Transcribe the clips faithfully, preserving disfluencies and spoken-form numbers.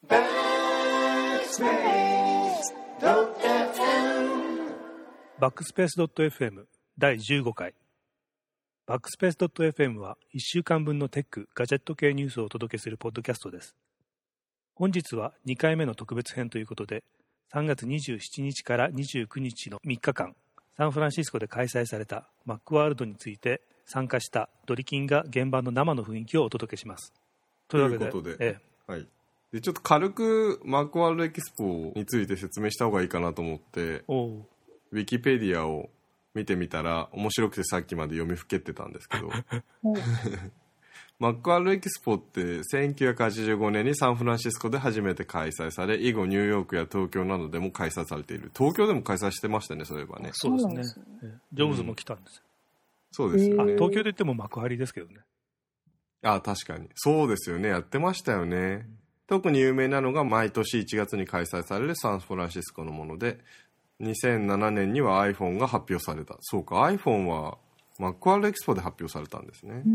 バックスペース .fm だいじゅうごかい。バックスペース .fm はいっしゅうかんぶんのテック、ガジェット系ニュースをお届けするポッドキャストです。本日はにかいめの特別編ということで、さんがつにじゅうしちにちからにじゅうくにちのみっかかん、サンフランシスコで開催されたマックワールドについて参加したドリキンが現場の生の雰囲気をお届けします。 ということで、ええ、はい、でちょっと軽くマックワールドエキスポについて説明した方がいいかなと思って、おウィキペディアを見てみたら面白くてさっきまで読みふけってたんですけどマックワールドエキスポってせんきゅうひゃくはちじゅうごねんにサンフランシスコで初めて開催され、以後ニューヨークや東京などでも開催されている。東京でも開催してましたね、そういえばね。 そうですね、ジョブズも来たんですよ、 うん、そうですよね。 東京で言っても幕張ですけどね。 あ、確かにそうですよね、やってましたよね、うん、特に有名なのが毎年いちがつに開催されるサンフランシスコのもので、にせんななねんには iPhone が発表された。そうか、 iPhone はマックワールドエキスポで発表されたんですね。うん、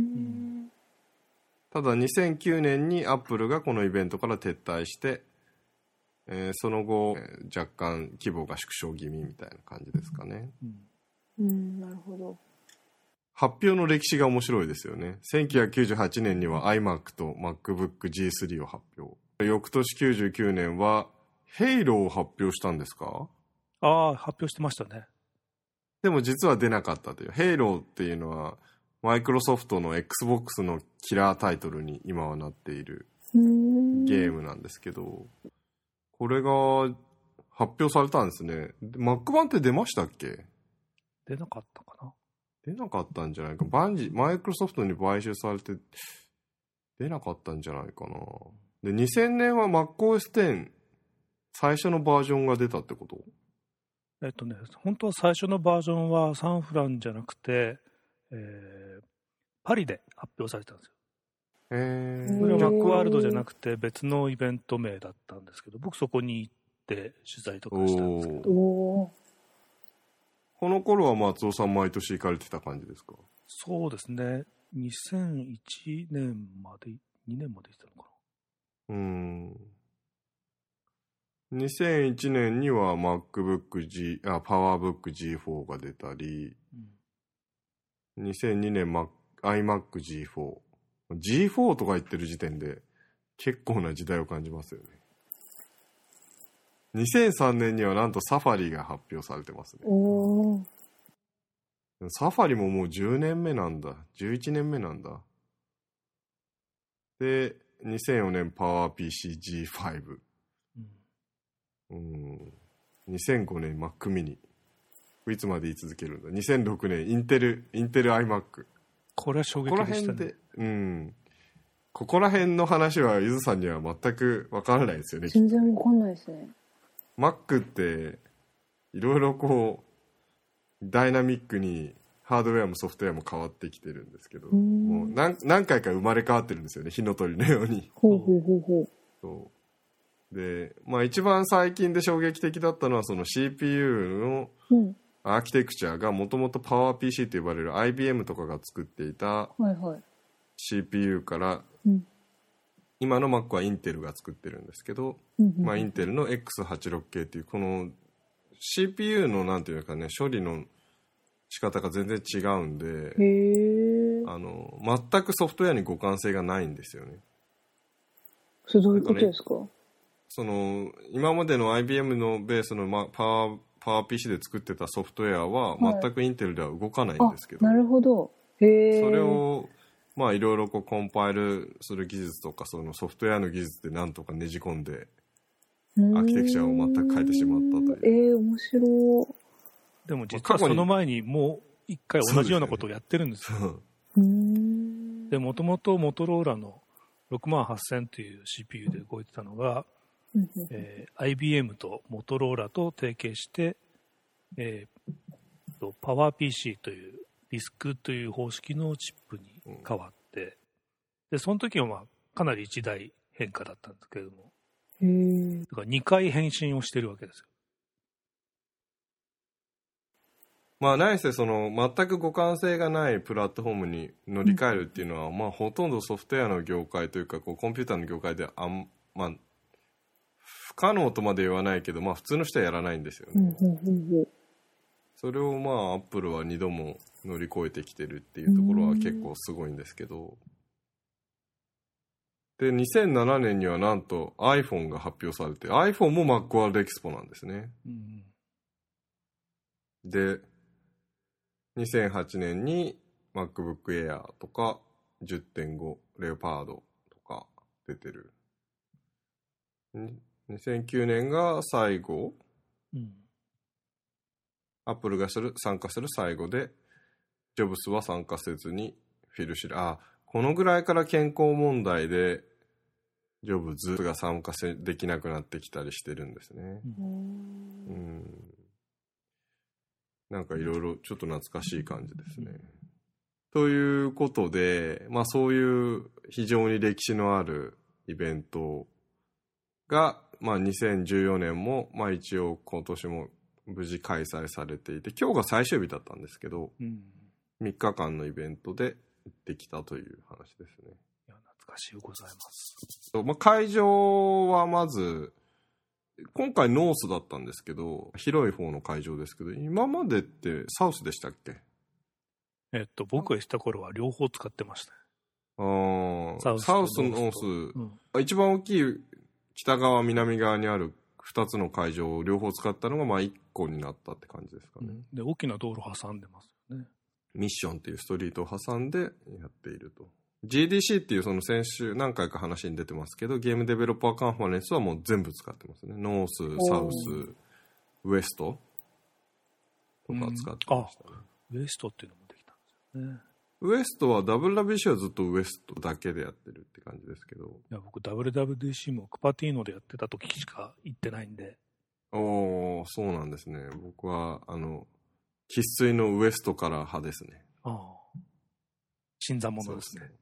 ただにせんきゅうねんに Apple がこのイベントから撤退して、えー、その後、えー、若干規模が縮小気味みたいな感じですかね。 うん、うん、なるほど。 発表の歴史が面白いですよね。せんきゅうひゃくきゅうじゅうはちねんには iMac と MacBook ジースリー を発表。翌年きゅうじゅうきゅうねんは Halo を発表したんですか？ ああ、発表してましたね。 でも実は出なかったという。Halo っていうのはマイクロソフトの Xbox のキラータイトルに今はなっているゲームなんですけど、これが発表されたんですね。Mac 版って出ましたっけ？ 出なかったかな。 出なかったんじゃないか。バンジマイクロソフトに買収されて出なかったんじゃないかな。でにせんねんは MacOS テン最初のバージョンが出たってこと？ えっとね、本当は最初のバージョンはサンフランじゃなくて、えー、パリで発表されたんですよ。 へー。 それはマックワールドじゃなくて別のイベント名だったんですけど、僕そこに行って取材とかしたんですけど。おこの頃は松尾さん毎年行かれてた感じですか？ そうですね、にせんいちねんまでにねんまで行ってたのかな。うーん、にせんいちねんには MacBook G、あ、PowerBook ジーフォー が出たり、うん、にせんにねん、Mac、iMac ジーフォー、ジーフォー とか言ってる時点で結構な時代を感じますよね。にせんさんねんにはなんとサファリが発表されてますね。おー。サファリももうじゅうねんめなんだ。じゅういちねんめなんだ。で、にせんよねん PowerPC ジーファイブ。うん。にせんごねん Mac mini。いつまで言い続けるんだ。にせんろくねんインテル、インテル iMac。 これは衝撃でしたね。ここら辺で、 うん。ここら辺の話はゆずさんには全くわからないですよね。 全然わかんないですね。 Mac っていろいろこうダイナミックにハードウェアもソフトウェアも変わってきてるんですけど、もう 何, 何回か生まれ変わってるんですよね、火の鳥のように。 ほうほうほうほう。 そうで、まあ、一番最近で衝撃的だったのはその シーピーユー のアーキテクチャがもともと PowerPC と呼ばれる アイビーエム とかが作っていた シーピーユー から、はいはい、今の Mac はインテルが作ってるんですけど、うんまあ、インテルの エックスはちじゅうろく 系っていうこの シーピーユー のなんていうかね、処理の仕方が全然違うんで、へあの全くソフトウェアに互換性がないんですよね。 それどういうことですか？ その今までの アイビーエム のベースの、ま、パワーパワー ピーシー で作ってたソフトウェアは全くインテルでは動かないんですけど、 はい、なるほど。へそれをまあいろいろこうコンパイルする技術とかそのソフトウェアの技術でなんとかねじ込んでアーキテクチャを全く変えてしまったという。 えー、面白い。 でも実はその前にもう一回同じようなことをやってるんですよ。でもともとモトローラのろくまんはっせんという シーピーユー で動いてたのが、えー、アイビーエム とモトローラと提携して、えー、とパワー ピーシー というディスクという方式のチップに変わって、うん、でその時はまあかなり一大変化だったんですけれども、へー、だからにかい変身をしてるわけですよ。 まあ何せその全く互換性がないプラットフォームに乗り換えるっていうのは、うん、まあほとんどソフトウェアの業界というかこうコンピューターの業界ではあん、まあ、 不可能とまで言わないけど、まあ普通の人はやらないんですよね。 うんうんうんうん、 それをまあアップルはにども乗り越えてきてるっていうところは結構すごいんですけど、でにせんななねんにはなんと iPhone が発表されて、 iPhone も Macworld Expo なんですね、うん、でにせんはちねんに MacBook Air とか じゅってんご Leopard とか出てる。にせんきゅうねんが最後、うん、アップルがする参加する最後で、ジョブスは参加せずにフィル・シル、あ、このぐらいから健康問題でジョブズが参加できなくなってきたりしてるんですね。うん、うん、なんかいろいろちょっと懐かしい感じですね。うん、ということで、まあそういう非常に歴史のあるイベントが、まあにせんじゅうよねんも、まあ一応今年も無事開催されていて、今日が最終日だったんですけど、うん、みっかかんのイベントで行ってきたという話ですね。 いや、懐かしゅうございます。 まあ、会場はまず、今回ノースだったんですけど、広い方の会場ですけど、今までってサウスでしたっけ？ えっと、僕がした頃は両方使ってました。 あサウス、サウスノース、うん、一番大きい北側南側にあるふたつの会場を両方使ったのがまあいっこになったって感じですかね。うん、 で大きな道路挟んでますよね。 ミッションっていうストリートを挟んでやっていると。ジーディーシー っていうその先週何回か話に出てますけど、ゲームデベロッパーカンファレンスはもう全部使ってますね。ノース、サウス、ウエストとか使ってましたね。 うん、ウエストっていうのもできたんですよね。 ウエストは ダブリューダブリューディーシー はずっとウエストだけでやってるって感じですけど。いや、僕 ダブリューダブリューディーシー もクパティーノでやってた時しか行ってないんで。 おー、そうなんですね。僕はあの生粋のウエストから派ですね。ああ、 新参者ですね。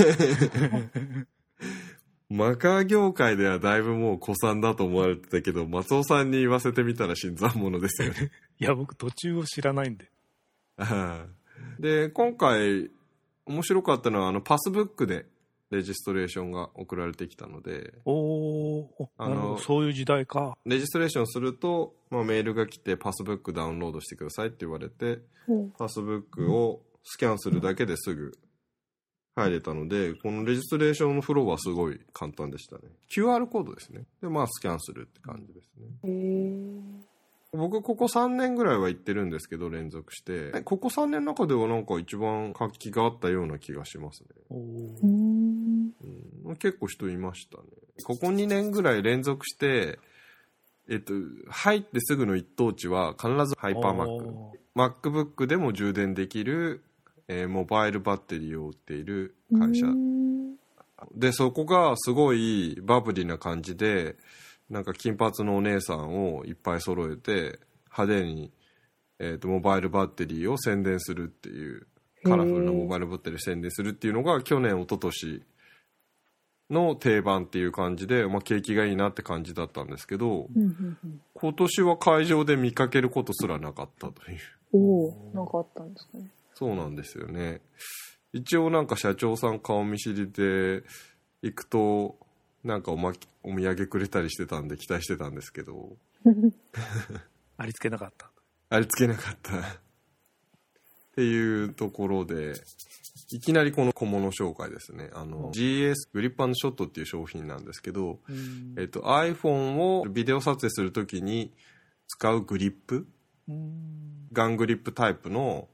マカー業界ではだいぶもう古参だと思われてたけど、松尾さんに言わせてみたら新参者ですよね。 いや、僕途中を知らないんで。 で、今回面白かったのはあのパスブックでレジストレーションが送られてきたので、 おあのそういう時代か。 レジストレーションすると、まあ、メールが来てパスブックダウンロードしてくださいって言われて、うん、パスブックをスキャンするだけですぐ入れたので、このレジストレーションのフローはすごい簡単でしたね。 キューアール コードですね。でまあスキャンするって感じですね。へー、僕ここさんねんぐらいは行ってるんですけど、連続してここさんねんの中ではなんか一番活気があったような気がしますね。おー、うん、結構人いましたね。ここにねんぐらい連続してえっと入ってすぐの一等地は必ずハイパーマック、MacBook でも充電できる、えー、モバイルバッテリーを売っている会社で、そこがすごいバブリーな感じで、なんか金髪のお姉さんをいっぱい揃えて派手に、えー、とモバイルバッテリーを宣伝するっていう、カラフルなモバイルバッテリーを宣伝するっていうのが去年一昨年の定番っていう感じで、まあ、景気がいいなって感じだったんですけど、うんうんうん、今年は会場で見かけることすらなかったという。 おお、なんかあったんですかね。 そうなんですよね。一応なんか社長さん顔見知りで行くとなんか お, まお土産くれたりしてたんで期待してたんですけどありつけなかった。 ありつけなかったっていうところで、いきなりこの小物紹介ですね。あの ジーエス グリップ&ショットっていう商品なんですけど、えっと、iPhone をビデオ撮影するときに使うグリップ、ガングリップタイプの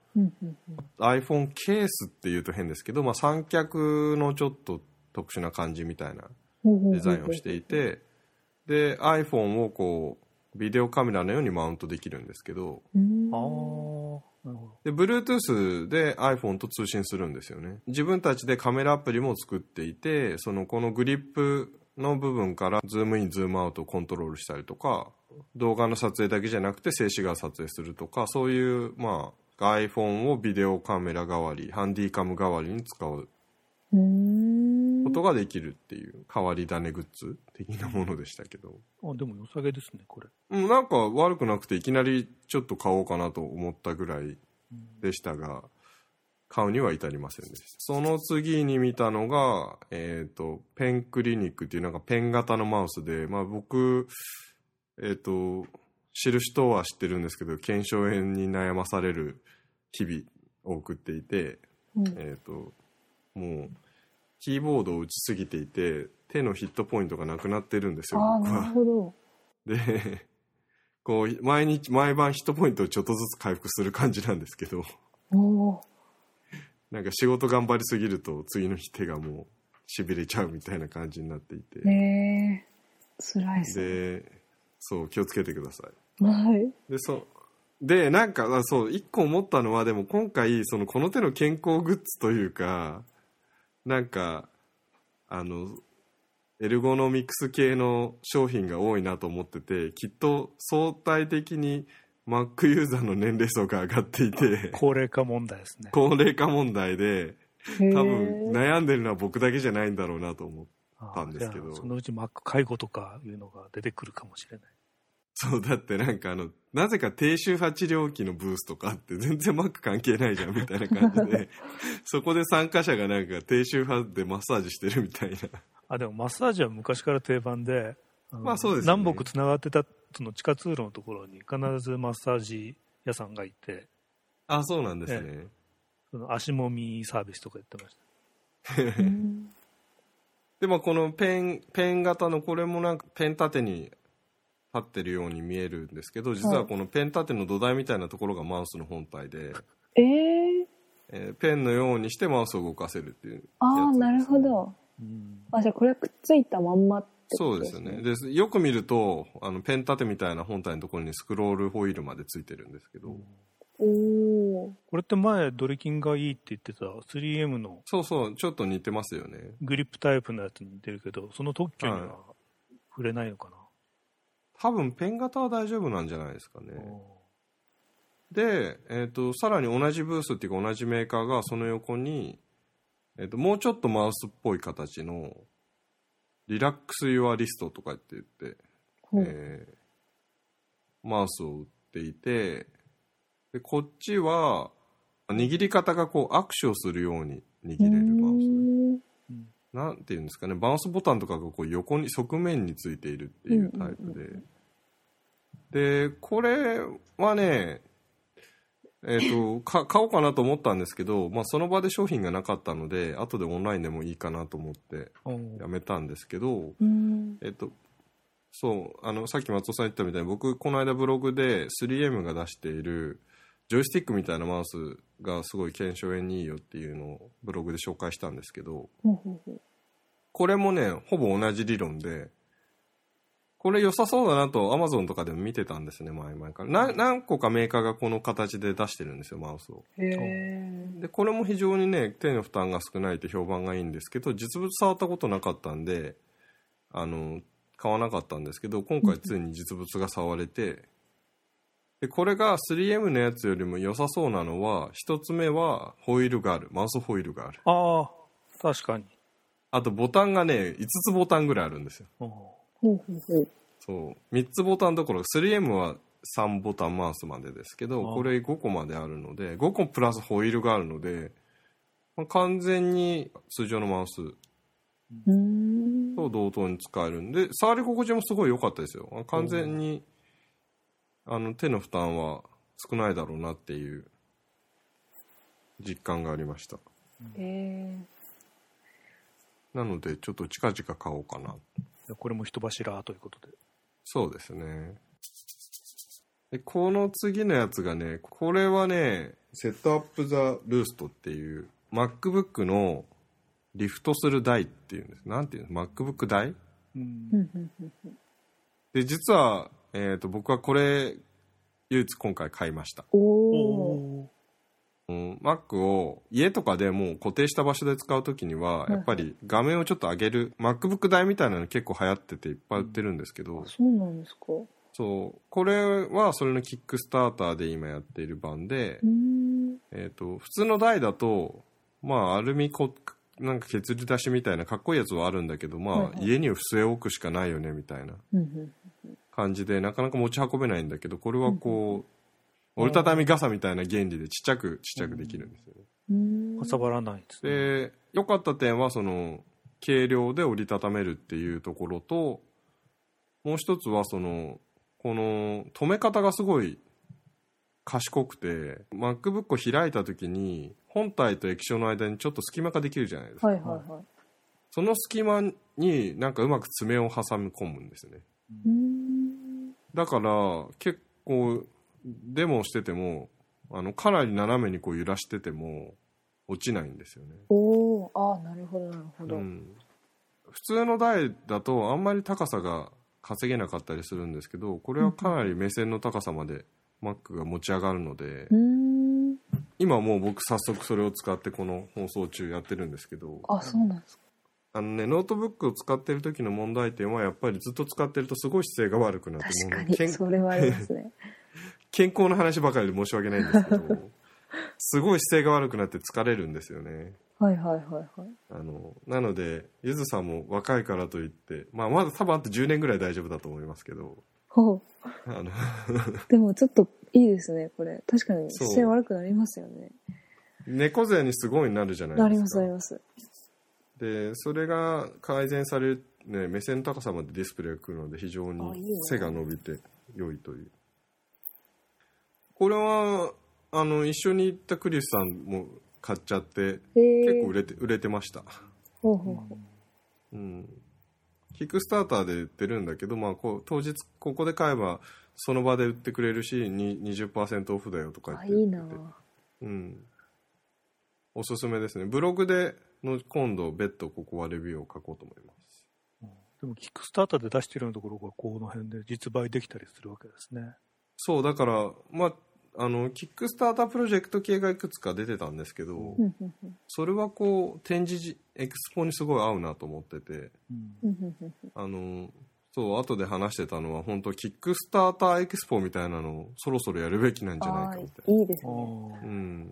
iPhone ケースっていうと変ですけど、まあ、三脚のちょっと特殊な感じみたいなデザインをしていて、で iPhone をこうビデオカメラのようにマウントできるんですけど、あで Bluetooth で iPhone と通信するんですよね。自分たちでカメラアプリも作っていて、そのこのグリップの部分からズームインズームアウトをコントロールしたりとか、動画の撮影だけじゃなくて静止画撮影するとか、そういうまあiPhone をビデオカメラ代わり、ハンディカム代わりに使うことができるっていう変わり種グッズ的なものでしたけど。 あ、でも良さげですねこれ。 うん、なんか悪くなくていきなりちょっと買おうかなと思ったぐらいでしたが、 買うには至りませんでした。その次に見たのが、えっと、ペンクリニックっていうなんかペン型のマウスで、まあ僕、えっと、知る人は知ってるんですけど、腱鞘炎に悩まされる日々を送っていて、うん、えっと、もう、キーボードを打ちすぎていて、手のヒットポイントがなくなってるんですよ、 あ、僕は。なるほど。 で、こう、毎日、毎晩ヒットポイントをちょっとずつ回復する感じなんですけど、 おなんか仕事頑張りすぎると次の日手がもう痺れちゃうみたいな感じになっていて。 へー、辛いっすね。 で、そう、気をつけてください。はい。 で、そう。で、なんか、そう、一個思ったのは、でも今回、その、この手の健康グッズというか、なんか、あの、エルゴノミクス系の商品が多いなと思ってて、きっと相対的に Mac ユーザーの年齢層が上がっていて、 高齢化問題ですね。 高齢化問題で、多分悩んでるのは僕だけじゃないんだろうなと思ったんですけど。 そのうち Mac 介護とかいうのが出てくるかもしれない。 そう、だってなんかあの、なぜか低周波治療器のブースとかあって全然 Mac 関係ないじゃんみたいな感じで、そこで参加者がなんか低周波でマッサージしてるみたいな。 あ、でもマッサージは昔から定番で、 まあそうですね。 南北つながってたその地下通路のところに必ずマッサージ屋さんがいて。 あ、そうなんですね。 その足もみサービスとかやってました。 でもこのペン、ペン型のこれもなんかペン立てに立ってるように見えるんですけど、実はこのペン立ての土台みたいなところがマウスの本体で、 えーえー、ペンのようにしてマウスを動かせるっていうやつですね。 ああ、なるほど。うん、あ、じゃあこれくっついたまんまってことですね。 そうですよね。で、よく見るとあのペン立てみたいな本体のところにスクロールホイールまでついてるんですけど、 うん、おこれって前ドリキンがいいって言ってた スリーエム のそうそうちょっと似てますよね。 グリップタイプのやつに似てるけど、その特許には触れないのかな。 多分ペン型は大丈夫なんじゃないですかね。で、えーと、さらに同じブースっていうか同じメーカーがその横に、えーと、もうちょっとマウスっぽい形のリラックスユアリストとかって言って、うんえー、マウスを売っていて、でこっちは握り方がこう握手をするように握れるマウス。なんていうんですかね、バウンスボタンとかがこう横に側面についているっていうタイプで、うんうんうん、でこれはねえーとか買おうかなと思ったんですけど、まあ、その場で商品がなかったので後でオンラインでもいいかなと思ってやめたんですけど、うん、えーとそうあのさっき松尾さん言ったみたいに僕この間ブログで スリーエム が出しているジョイスティックみたいなマウスがすごい腱鞘炎にいいよっていうのをブログで紹介したんですけど、これもねほぼ同じ理論で、これ良さそうだなと Amazon とかでも見てたんですね、前々からな。何個かメーカーがこの形で出してるんですよ、マウスを。 へー。 でこれも非常にね手の負担が少ないって評判がいいんですけど、実物触ったことなかったんであの買わなかったんですけど、今回ついに実物が触れてでこれが スリーエム のやつよりも良さそうなのは、一つ目はホイールがある、マウスホイールがある。 ああ、確かに。 あとボタンがねいつつボタンぐらいあるんですよ。そうみっつボタンどころ スリーエム はさんボタンマウスまでですけど、これごこまであるのでごこプラスホイールがあるので、まあ、完全に通常のマウスと同等に使えるんで、触り心地もすごい良かったですよ。完全にあの手の負担は少ないだろうなっていう実感がありました。 へー。なのでちょっと近々買おうかな。 これも人柱ということで。 そうですね。でこの次のやつがね、これはねセットアップザブーストっていう MacBook のリフトする台っていうんです。なんていうの MacBook 台、うん、で実はえー、と僕はこれ唯一今回買いました。 おー、 うん、Mac を家とかでもう固定した場所で使うときにはやっぱり画面をちょっと上げる MacBook 台みたいなの結構流行ってていっぱい売ってるんですけど、 うん、そうなんですか。 そうこれはそれのキックスターターで今やっている版で、えー、と普通の台だとまあアルミこなんか削り出しみたいなかっこいいやつはあるんだけど、まあ、はいはい、家には据え置くしかないよねみたいな感じでなかなか持ち運べないんだけど、これはこう折りたたみ傘みたいな原理でちっちゃくちっちゃくできるんですよね。 かさばらないですね。 で、良かった点はその軽量で折りたためるっていうところと、もう一つはそのこの止め方がすごい賢くて、 MacBook を開いた時に本体と液晶の間にちょっと隙間ができるじゃないですか、 はいはいはい、 その隙間になんかうまく爪を挟み込むんですね。 うーん、 だから結構デモをしててもあのかなり斜めにこう揺らしてても落ちないんですよね。 おー、あー、なるほどなるほど、うん、 普通の台だとあんまり高さが稼げなかったりするんですけど、これはかなり目線の高さまで Mac が持ち上がるので、 うーん、 今もう僕早速それを使ってこの放送中やってるんですけど。 あ、そうなんですか。 あのね、ノートブックを使ってる時の問題点はやっぱりずっと使ってるとすごい姿勢が悪くなって、 確かにそれはありますね健康の話ばかりで申し訳ないんですけどすごい姿勢が悪くなって疲れるんですよね。 はいはいはいはい。 あのなのでゆずさんも若いからといって、まあ、まだ多分あとじゅうねんぐらい大丈夫だと思いますけど、 ほうあのでもちょっといいですねこれ。確かに姿勢悪くなりますよね。 猫背にすごいなるじゃないですか。 なりますなります。 でそれが改善される、ね、目線の高さまでディスプレイが来るので非常に背が伸びて良いという。これはあの一緒に行ったクリスさんも買っちゃって結構売れて売れてました。 ほうほうほう、うん、キックスターターで売ってるんだけど、まあ、こう当日ここで買えばその場で売ってくれるし にじゅっパーセント オフだよとか言って、 あ、いいな、 うん、おすすめですね。ブログでの今度別途ここはレビューを書こうと思います。 でもキックスターターで出してるようなところがこの辺で実売できたりするわけですね。 そうだからまああのキックスタータープロジェクト系がいくつか出てたんですけど、うん、それはこう展示エクスポにすごい合うなと思ってて、うん、あのそう後で話してたのは本当キックスターターエクスポみたいなのをそろそろやるべきなんじゃないかみたいな。 いいですね。 うん、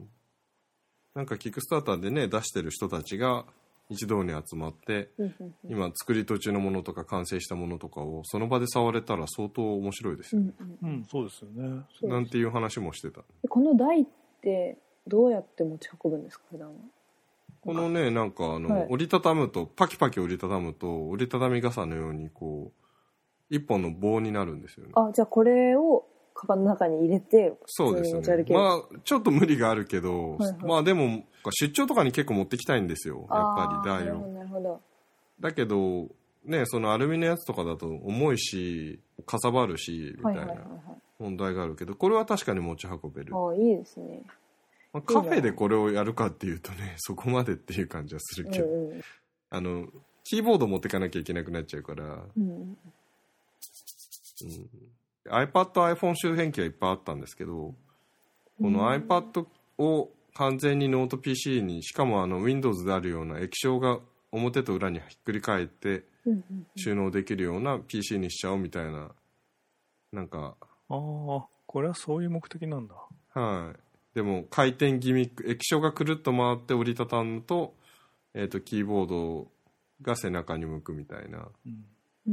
なんかキックスターターでね出してる人たちが一堂に集まって、うんうんうん、今作り途中のものとか完成したものとかをその場で触れたら相当面白いですよね。 うん、うんうん、そうですよね。 なんていう話もしてた。 この台ってどうやって持ち運ぶんですか普段は。 このねなんかあの、はい、折りたたむとパキパキ折りたたむと折りたたみ傘のようにこう一本の棒になるんですよね。 あ、じゃあこれをカバンの中に入れてそうですね。まあちょっと無理があるけど、はいはい、まあでも出張とかに結構持ってきたいんですよやっぱり台を。 なるほど。だけどねそのアルミのやつとかだと重いしかさばるしみたいな問題があるけど、これは確かに持ち運べる。 ああ、いいですね。 まあ、カフェでこれをやるかっていうとねそこまでっていう感じはするけど、うんうん、あのキーボード持ってかなきゃいけなくなっちゃうから、うんうん、iPad、iPhone 周辺機はいっぱいあったんですけど、この iPad を完全にノート ピーシー に、しかもあの Windows であるような液晶が表と裏にひっくり返って収納できるような ピーシー にしちゃおうみたいな、なんか、 ああ、これはそういう目的なんだ。 はい。でも回転ギミック、液晶がくるっと回って折りたたむと、えっとキーボードが背中に向くみたいな、うん、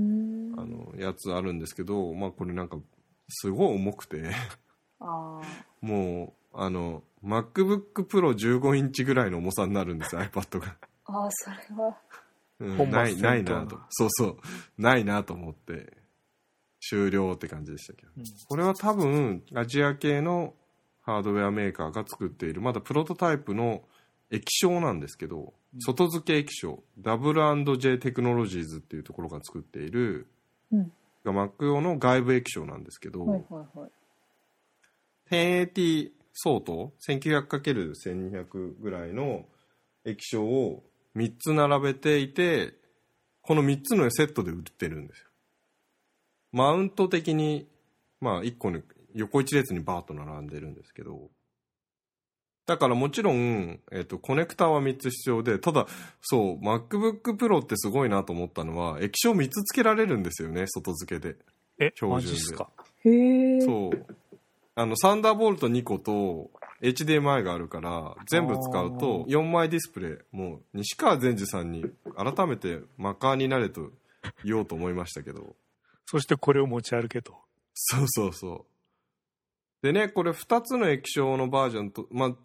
あのやつあるんですけど、まあこれなんかすごい重くてあもうあの MacBook Pro じゅうごインチぐらいの重さになるんですよiPad が。 ああ、それは、 うん、ないないなと、そうそうないなと思って終了って感じでしたけど、うん、これは多分アジア系のハードウェアメーカーが作っているまだプロトタイプの液晶なんですけど、うん、外付け液晶 ダブルアンドジェイ テクノロジーズっていうところが作っている、うん、が Mac 用の外部液晶なんですけど、はいはいはい、じゅうはちエーティー 相当 せんきゅうひゃくかけるせんにひゃく ぐらいの液晶をみっつ並べていて、このみっつのセットで売ってるんですよ。マウント的にまあいっこに横一列にバーッと並んでるんですけど、だからもちろん、えっと、コネクターはみっつ必要で、ただそう MacBook Pro ってすごいなと思ったのは液晶みっつ付けられるんですよね、外付けで。 え、標準で。マジっすか。 へー。 そうあのサンダーボルトにこと エイチディーエムアイ があるから全部使うとよんまいディスプレイ、もう西川善治さんに改めてマカーになれと言おうと思いましたけど、 そしてこれを持ち歩けと。 そうそうそう。でね、これふたつの液晶のバージョンと、まあ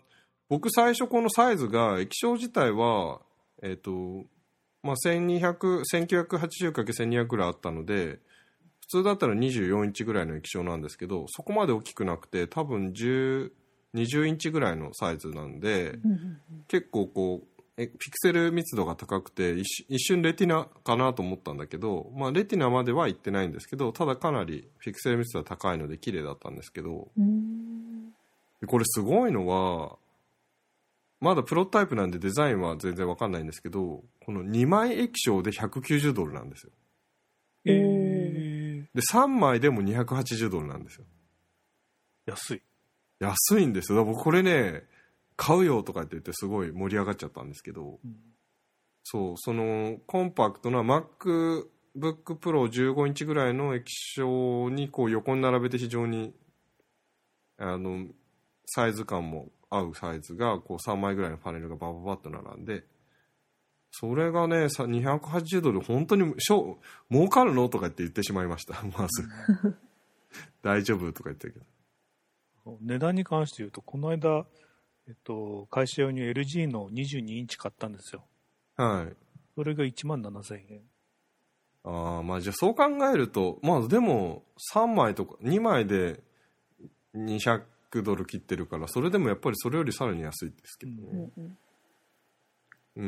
僕最初このサイズが液晶自体はえっとまあせんにひゃく、せんきゅうひゃくはちじゅうかけるせんにひゃく ぐらいあったので、普通だったらにじゅうよんインチぐらいの液晶なんですけど、そこまで大きくなくて多分じゅう、にじゅうインチぐらいのサイズなんで、結構こうえピクセル密度が高くて 一, 一瞬レティナかなと思ったんだけど、まあ、レティナまでは行ってないんですけど、ただかなりピクセル密度が高いので綺麗だったんですけど、でこれすごいのはまだプロタイプなんでデザインは全然わかんないんですけど、このにまい液晶でひゃくきゅうじゅうドルなんですよ。 えー、 でさんまいでもにひゃくはちじゅうドルなんですよ。 安い安いんですよ。だから僕これね買うよとかって言ってすごい盛り上がっちゃったんですけど、うん、そうそのコンパクトな MacBook Pro じゅうごインチぐらいの液晶にこう横に並べて非常にあのサイズ感も合うサイズがこうさんまいぐらいのパネルがバババッと並んで、それがねにひゃくはちじゅうドル本当に儲かるのとかって言ってしまいました。まず大丈夫とか言ってるけど、値段に関して言うとこの間えっと、会社用に エルジー のにじゅうにインチ買ったんですよ。 はい。 それがいちまんななせんえん。 ああ、まあじゃあそう考えると、まあでもさんまいとかにまいでにひゃくドル切ってるから、それでもやっぱりそれよりさらに安いですけどね。うん。うん、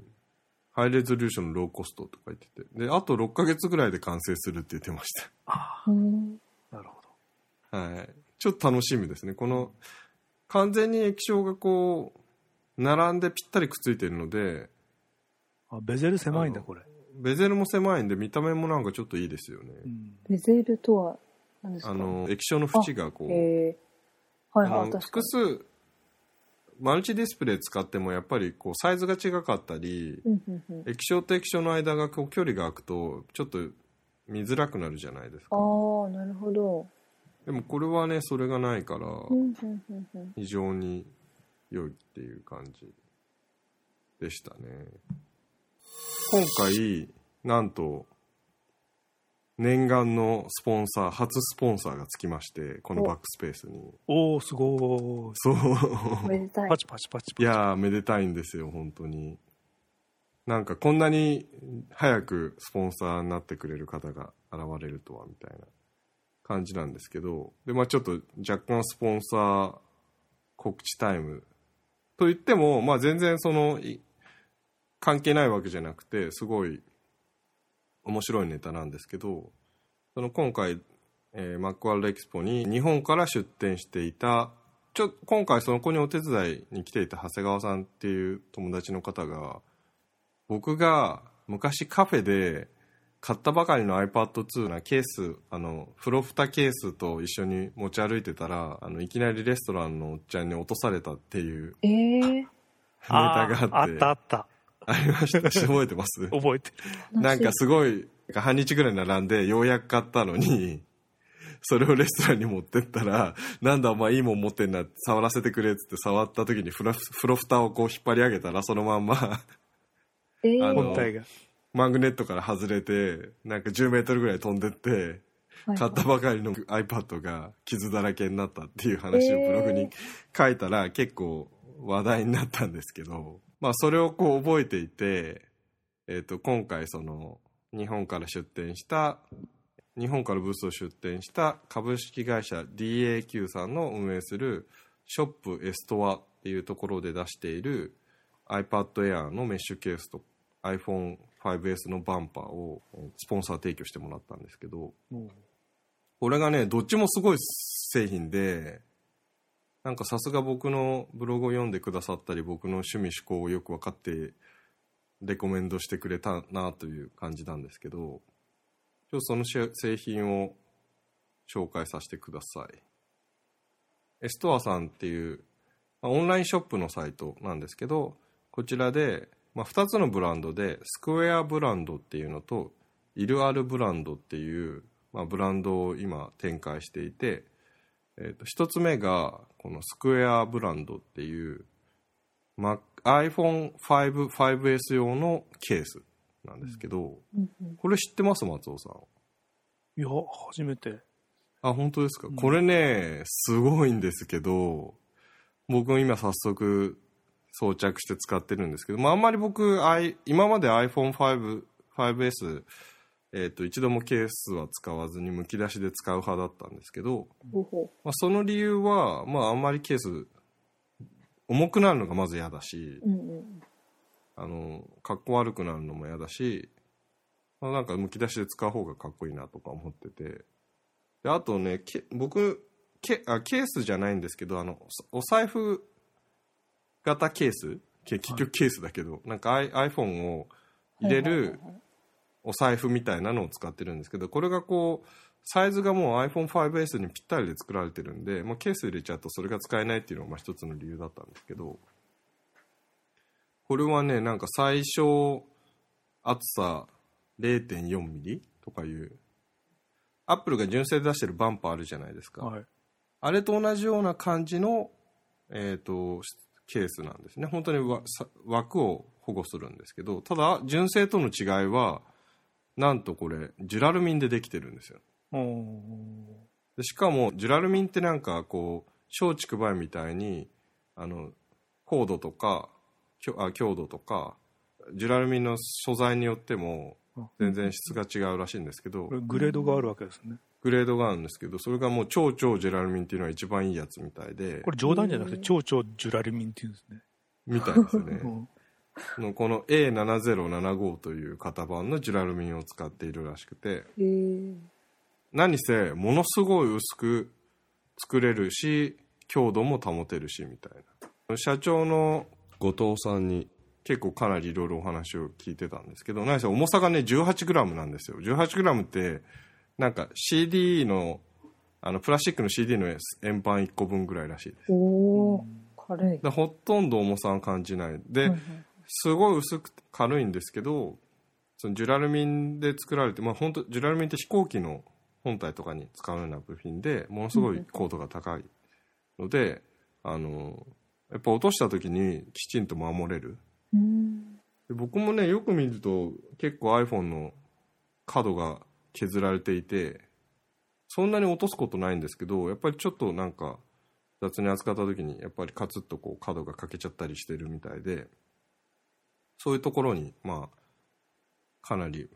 ハイレゾリューションのローコストとか言ってて。で、あとろっかげつぐらいで完成するって言ってました。 ああ。なるほど。はい。ちょっと楽しみですね。この、完全に液晶がこう並んでぴったりくっついてるので、 あベゼル狭いんだこれ。 ベゼルも狭いんで見た目もなんかちょっといいですよね。うん、 ベゼルとは何ですか？ あの液晶の縁がこう、 へー、はいはい、確かに複数マルチディスプレイ使ってもやっぱりこうサイズが違かったり、うんうんうん、液晶と液晶の間がこう距離が空くとちょっと見づらくなるじゃないですか。 ああ、なるほど。 でもこれはねそれがないから非常に良いっていう感じでしたね。今回なんと念願のスポンサー初スポンサーがつきまして、このバックスペースに。 おおすごい。 そうめでたい。 パチパチパチパチ。 いやーめでたいんですよ本当に。なんかこんなに早くスポンサーになってくれる方が現れるとはみたいな感じなんですけど、でまあちょっと若干スポンサー告知タイムと言っても、まあ全然その関係ないわけじゃなくてすごい面白いネタなんですけど、その今回、えー、マックワールドエキスポに日本から出展していたちょ今回その子にお手伝いに来ていた長谷川さんっていう友達の方が、僕が昔カフェで買ったばかりの iPad ツー なケース、あのフロフタケースと一緒に持ち歩いてたら、あのいきなりレストランのおっちゃんに落とされたっていう、 えー、 ネタがあって、 あったあったありました。覚えてます？ 覚えてる。なんかすごい半日ぐらい並んでようやく買ったのに、それをレストランに持ってったら、なんだお前いいもん持ってんなって触らせてくれっつって触った時にフロフロフタをこう引っ張り上げたらそのまんまえー、 あの本体がマグネットから外れてなんかじゅうメートルぐらい飛んでって、はいはい、買ったばかりの iPad が傷だらけになったっていう話をブログに書いたら結構話題になったんですけど、まあそれをこう覚えていて、えーと今回その日本から出展した日本からブースを出展した株式会社 ディーエーキュー さんの運営するショップエストアっていうところで出している iPad Air のメッシュケースと アイフォンファイブエス のバンパーをスポンサー提供してもらったんですけど、うん、これがねどっちもすごい製品で、なんかさすが僕のブログを読んでくださったり僕の趣味嗜好をよく分かってレコメンドしてくれたなという感じなんですけど、ちょっとその製品を紹介させてください。エストアさんっていうオンラインショップのサイトなんですけど、こちらでまあ、ふたつのブランドでスクエアブランドっていうのとイルアルブランドっていう、まあ、ブランドを今展開していて、えー、とひとつめがこのスクエアブランドっていう、まあ、アイフォンファイブ、ファイブエス 用のケースなんですけど、うんうん、これ知ってます？松尾さん。 いや初めて。 あ、本当ですか、うん、これねすごいんですけど、 僕も今早速装着して使ってるんですけど、まあ、あんまり僕、I、今まで アイフォンファイブ、ファイブエス、えっと、一度もケースは使わずにむき出しで使う派だったんですけど、まあ、その理由は、まあ、あんまりケース重くなるのがまず嫌だし、うんうん、あのかっこ悪くなるのも嫌だし、まあ、なんかむき出しで使う方がかっこいいなとか思ってて、であとね、け僕ケあケースじゃないんですけど、あのお財布型ケース、結局ケースだけど、はい、なんか iPhone を入れるお財布みたいなのを使ってるんですけど、これがこうサイズがもう アイフォンファイブエス にぴったりで作られてるんで、まあ、ケース入れちゃうとそれが使えないっていうのがまあ一つの理由だったんですけど、これはね、なんか最小厚さ れいてんよんミリとかいうアップルが純正で出してるバンパーあるじゃないですか、はい、あれと同じような感じの、えーと、ケースなんですね。本当にわ枠を保護するんですけど、ただ純正との違いはなんとこれジュラルミンでできてるんですよ。でしかもジュラルミンってなんかこう松竹梅みたいにあの硬度とかあ強度とかジュラルミンの素材によっても全然質が違うらしいんですけど、 グレードがあるわけですね。 グレードがあるんですけど、それがもう超超ジュラルミンっていうのが一番いいやつみたいで、 これ冗談じゃなくて超超ジュラルミンっていうんですね。 みたいですね、うん、のこの エーななぜろななご という型番のジュラルミンを使っているらしくて、何せものすごい薄く作れるし強度も保てるしみたいな。社長の後藤さんに結構かなりいろいろお話を聞いてたんですけど、何せ重さがね じゅうはちグラム なんですよ。 じゅうはちグラム ってなんか シーディー の, あのプラスチックの シーディー の円盤いっこぶんぐらいらしいです。 おー、軽い。 でほとんど重さは感じないで、うんうん、すごい薄くて軽いんですけど、そのジュラルミンで作られて、まあ、本当ジュラルミンって飛行機の本体とかに使うような部品でものすごい高度が高いので、うん、あのやっぱ落とした時にきちんと守れる、うん、で僕もねよく見ると結構 iPhone の角が削られていてそんなに落とすことないんですけど、やっぱりちょっとなんか雑に扱った時にやっぱりカツッとこう角が欠けちゃったりしてるみたいで、そういうところにまあかなり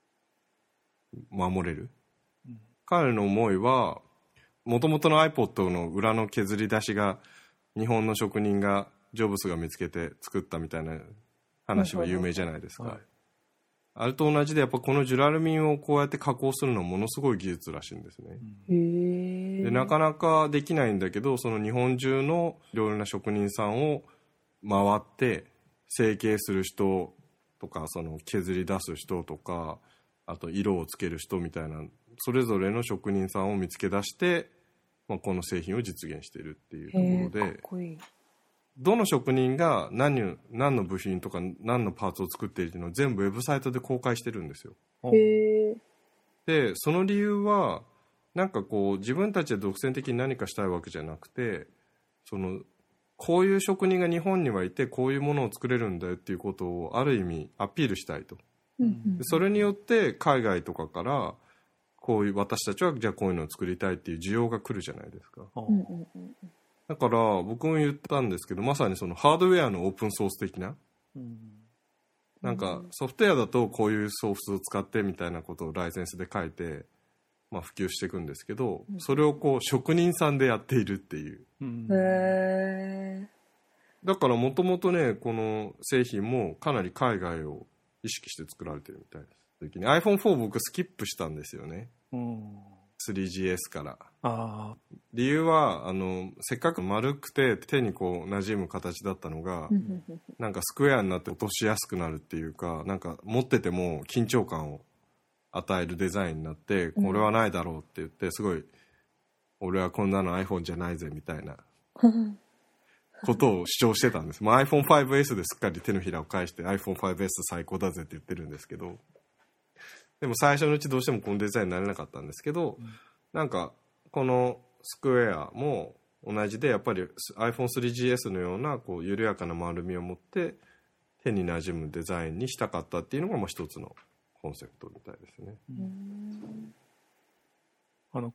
守れる、うん、彼の思いはもともとの iPod の裏の削り出しが日本の職人がジョブスが見つけて作ったみたいな話は有名じゃないですか、はい、あれと同じでやっぱこのジュラルミンをこうやって加工するのはものすごい技術らしいんですね、うん、でなかなかできないんだけど、その日本中のいろいろな職人さんを回って成形する人とかその削り出す人とかあと色をつける人みたいなそれぞれの職人さんを見つけ出して、まあ、この製品を実現しているっていうところで、かっこいい。どの職人が 何, 何の部品とか何のパーツを作っているっていうのを全部ウェブサイトで公開してるんですよ。へでその理由はなんかこう自分たちで独占的に何かしたいわけじゃなくて、そのこういう職人が日本にはいてこういうものを作れるんだよっていうことをある意味アピールしたいと、うんうん、でそれによって海外とかからこういう私たちはじゃあこういうのを作りたいっていう需要が来るじゃないですか、うんうんうん、だから僕も言ったんですけど、まさにそのハードウェアのオープンソース的な、うん、なんかソフトウェアだとこういうソースを使ってみたいなことをライセンスで書いて、まあ、普及していくんですけど、うん、それをこう職人さんでやっているっていう、うん、へー。だからもともとねこの製品もかなり海外を意識して作られてるみたいです。時に アイフォンフォー 僕スキップしたんですよね、うん、スリージーエス から。あ理由はあのせっかく丸くて手にこう馴染む形だったのがなんかスクエアになって落としやすくなるっていうか、なんか持ってても緊張感を与えるデザインになって、これはないだろうって言ってすごい俺はこんなの iPhone じゃないぜみたいなことを主張してたんです、まあ、アイフォンファイブエス ですっかり手のひらを返して アイフォンファイブエス 最高だぜって言ってるんですけど、でも最初のうちどうしてもこのデザインになれなかったんですけど、うん、なんかこのスクエアも同じでやっぱり アイフォンスリージーエス のようなこう緩やかな丸みを持って手に馴染むデザインにしたかったっていうのがまあ一つのコンセプトみたいですね。うん、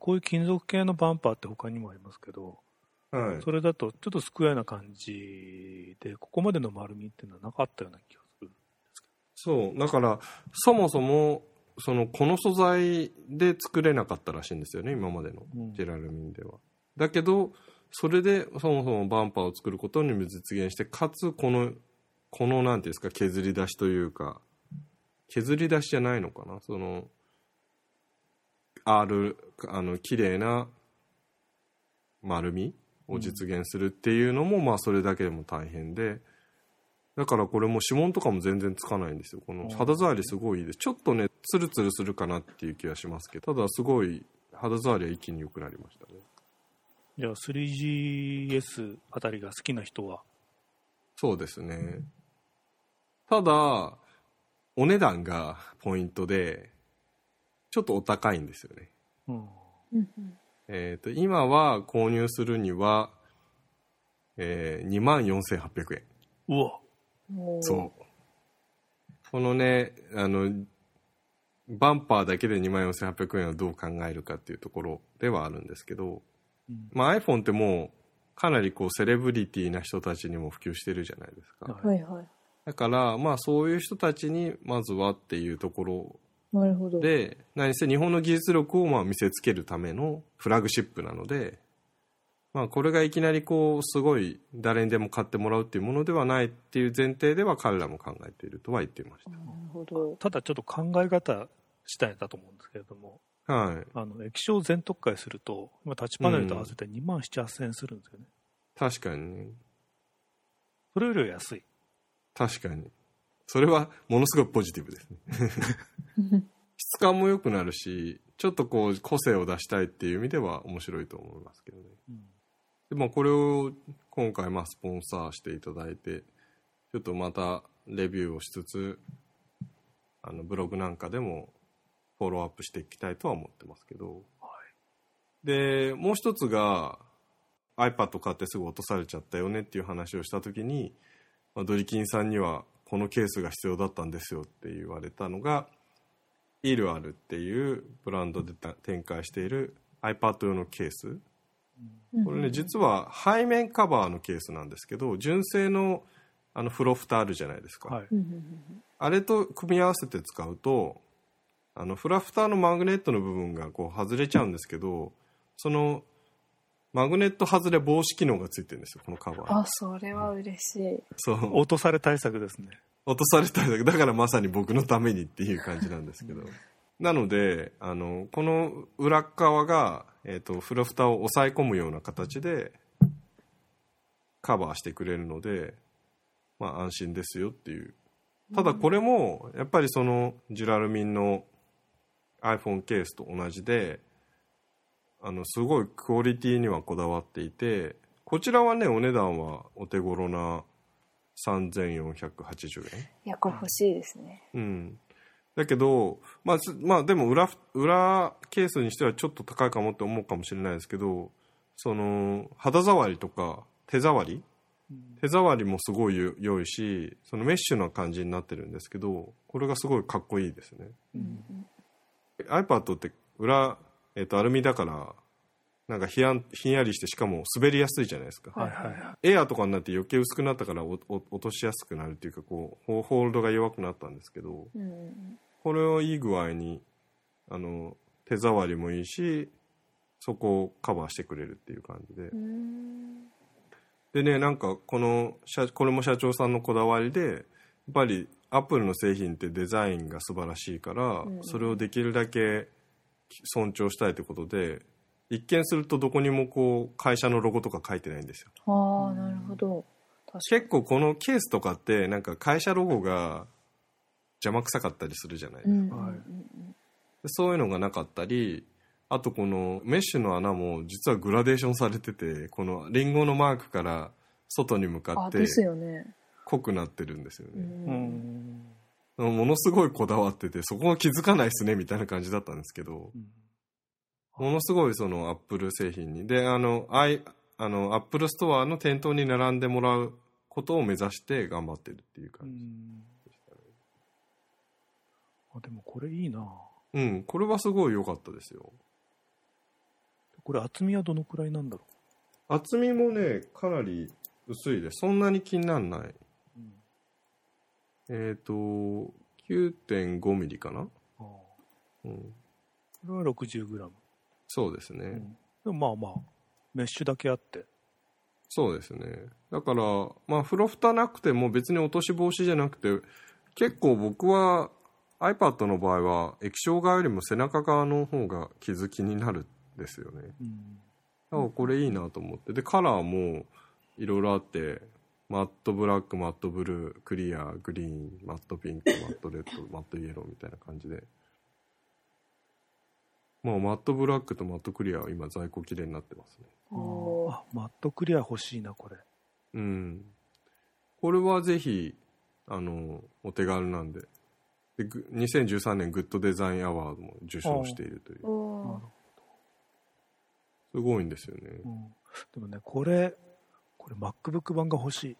あのこういう金属系のバンパーって他にもありますけど、 はい、 それだとちょっとスクエアな感じで、ここまでの丸みっていうのはなかったような気がするんですけど。そう、だからそもそもそのこの素材で作れなかったらしいんですよね、今までのジェラルミンでは。うん、だけどそれでそもそもバンパーを作ることにも実現して、かつこのこのなんていうんですか、削り出しというか、削り出しじゃないのかな、その R あの綺麗な丸みを実現するっていうのも、うん、まあそれだけでも大変で、だからこれも指紋とかも全然つかないんですよ。この肌触りすごいいいです。ちょっとねツルツルするかなっていう気はしますけど、ただすごい肌触りは一気に良くなりましたね。 じゃあ スリージーエス あたりが好きな人は。 そうですね。ただお値段がポイントでちょっとお高いんですよね。うん、えーと、今は購入するには、えー、にまんよんせんはっぴゃくえん。 うわ。 そう。このね、あのバンパーだけでにまんよんせんはっぴゃくえんをどう考えるかっていうところではあるんですけど、うん、まあ iPhone ってもうかなりこうセレブリティな人たちにも普及してるじゃないですか。 はいはい。 だからまあそういう人たちにまずはっていうところなるほど。 で、何せ日本の技術力をまあ見せつけるためのフラグシップなので、まあこれがいきなりこうすごい誰にでも買ってもらうっていうものではないっていう前提では彼らも考えているとは言っていました。 なるほど。 ただちょっと考え方次第だと思うんですけれども、 はい、 あの液晶全特化すると今タッチパネルと合わせてにまんなな、はっせんえんするんですよね。 確かにね。 それよりは安い。 確かに。それはものすごくポジティブですね。質感も良くなるし、ちょっとこう個性を出したいっていう意味では面白いと思いますけどね。うん、でもこれを今回まあスポンサーしていただいて、ちょっとまたレビューをしつつ、あのブログなんかでもフォローアップしていきたいとは思ってますけど、はい、でもう一つが iPad 買ってすぐ落とされちゃったよねっていう話をした時に、まあ、ドリキンさんにはこのケースが必要だったんですよって言われたのがイルアルっていうブランドで展開している iPad 用のケース、うん、これね実は背面カバーのケースなんですけど、純正のあのフロフタあるじゃないですか、はい、あれと組み合わせて使うとあのフラフターのマグネットの部分がこう外れちゃうんですけど、そのマグネット外れ防止機能がついてるんですよ、このカバー。 あ、それは嬉しい。 そう、 落とされ対策ですね。 落とされ対策だからまさに僕のためにっていう感じなんですけど、なのであのこの裏側が、えーと、フラフターを抑え込むような形でカバーしてくれるので、まあ安心ですよっていう。ただこれもやっぱりそのジュラルミンの iPhone ケースと同じで、あのすごいクオリティにはこだわっていて、こちらはねお値段はお手頃なさんぜんよんひゃくはちじゅうえん。 いやこれ欲しいですね。 うん。だけど、まあ、まあでも 裏, 裏ケースにしてはちょっと高いかもって思うかもしれないですけど、その肌触りとか手触り、うん、手触りもすごい良いし、そのメッシュな感じになってるんですけど、これがすごいかっこいいですね。うん、iPad って裏、えーと、アルミだからなんかひやん、ひんやりして、しかも滑りやすいじゃないですか、はいはいはい、エアーとかになって余計薄くなったからおお落としやすくなるっていうか、こうホールドが弱くなったんですけど、うん、これをいい具合にあの手触りもいいし、そこをカバーしてくれるっていう感じで、うん、でね、なんかこのこれも社長さんのこだわりで、やっぱりアップルの製品ってデザインが素晴らしいから、うん、それをできるだけ尊重したいということで、一見するとどこにもこう会社のロゴとか書いてないんですよ。 ああ、なるほど。 結構このケースとかってなんか会社ロゴが邪魔くさかったりするじゃないですか、うんうんうん、でそういうのがなかったり、あとこのメッシュの穴も実はグラデーションされてて、このリンゴのマークから外に向かって濃くなってるんですよね。うんうん、ものすごいこだわってて、そこは気づかないですねみたいな感じだったんですけど、うん、ものすごいそのアップル製品にで、あのアイあのアップルストアの店頭に並んでもらうことを目指して頑張ってるっていう感じでしたね。 あ、でもこれいいな。 うん、これはすごい良かったですよ。 これ厚みはどのくらいなんだろ厚みもねかなり薄いです。そんなに気にならない、うん、えっ、ー、と きゅうてんごミリかな、あ、 うん、これは ろくじゅうグラム。 そうですね、うん、 でもまあまあメッシュだけあって。 そうですね。だからまあ風呂蓋なくても別に落とし防止じゃなくて、結構僕は iPad の場合は液晶側よりも背中側の方が傷気になるんですよね、うん、だからこれいいなと思って。でカラーもいろいろあって、マットブラック、マットブルー、クリア、グリーン、マットピンク、マットレッド、マットイエローみたいな感じで、まあマットブラックとマットクリアは今在庫切れになってますね。 あ、マットクリア欲しいなこれ。 うん、これはぜひあのお手軽なんで。でにせんじゅうさんねんグッドデザインアワードも受賞しているという。すごいんですよね、うん、 でもねこれこれ MacBook 版が欲しい。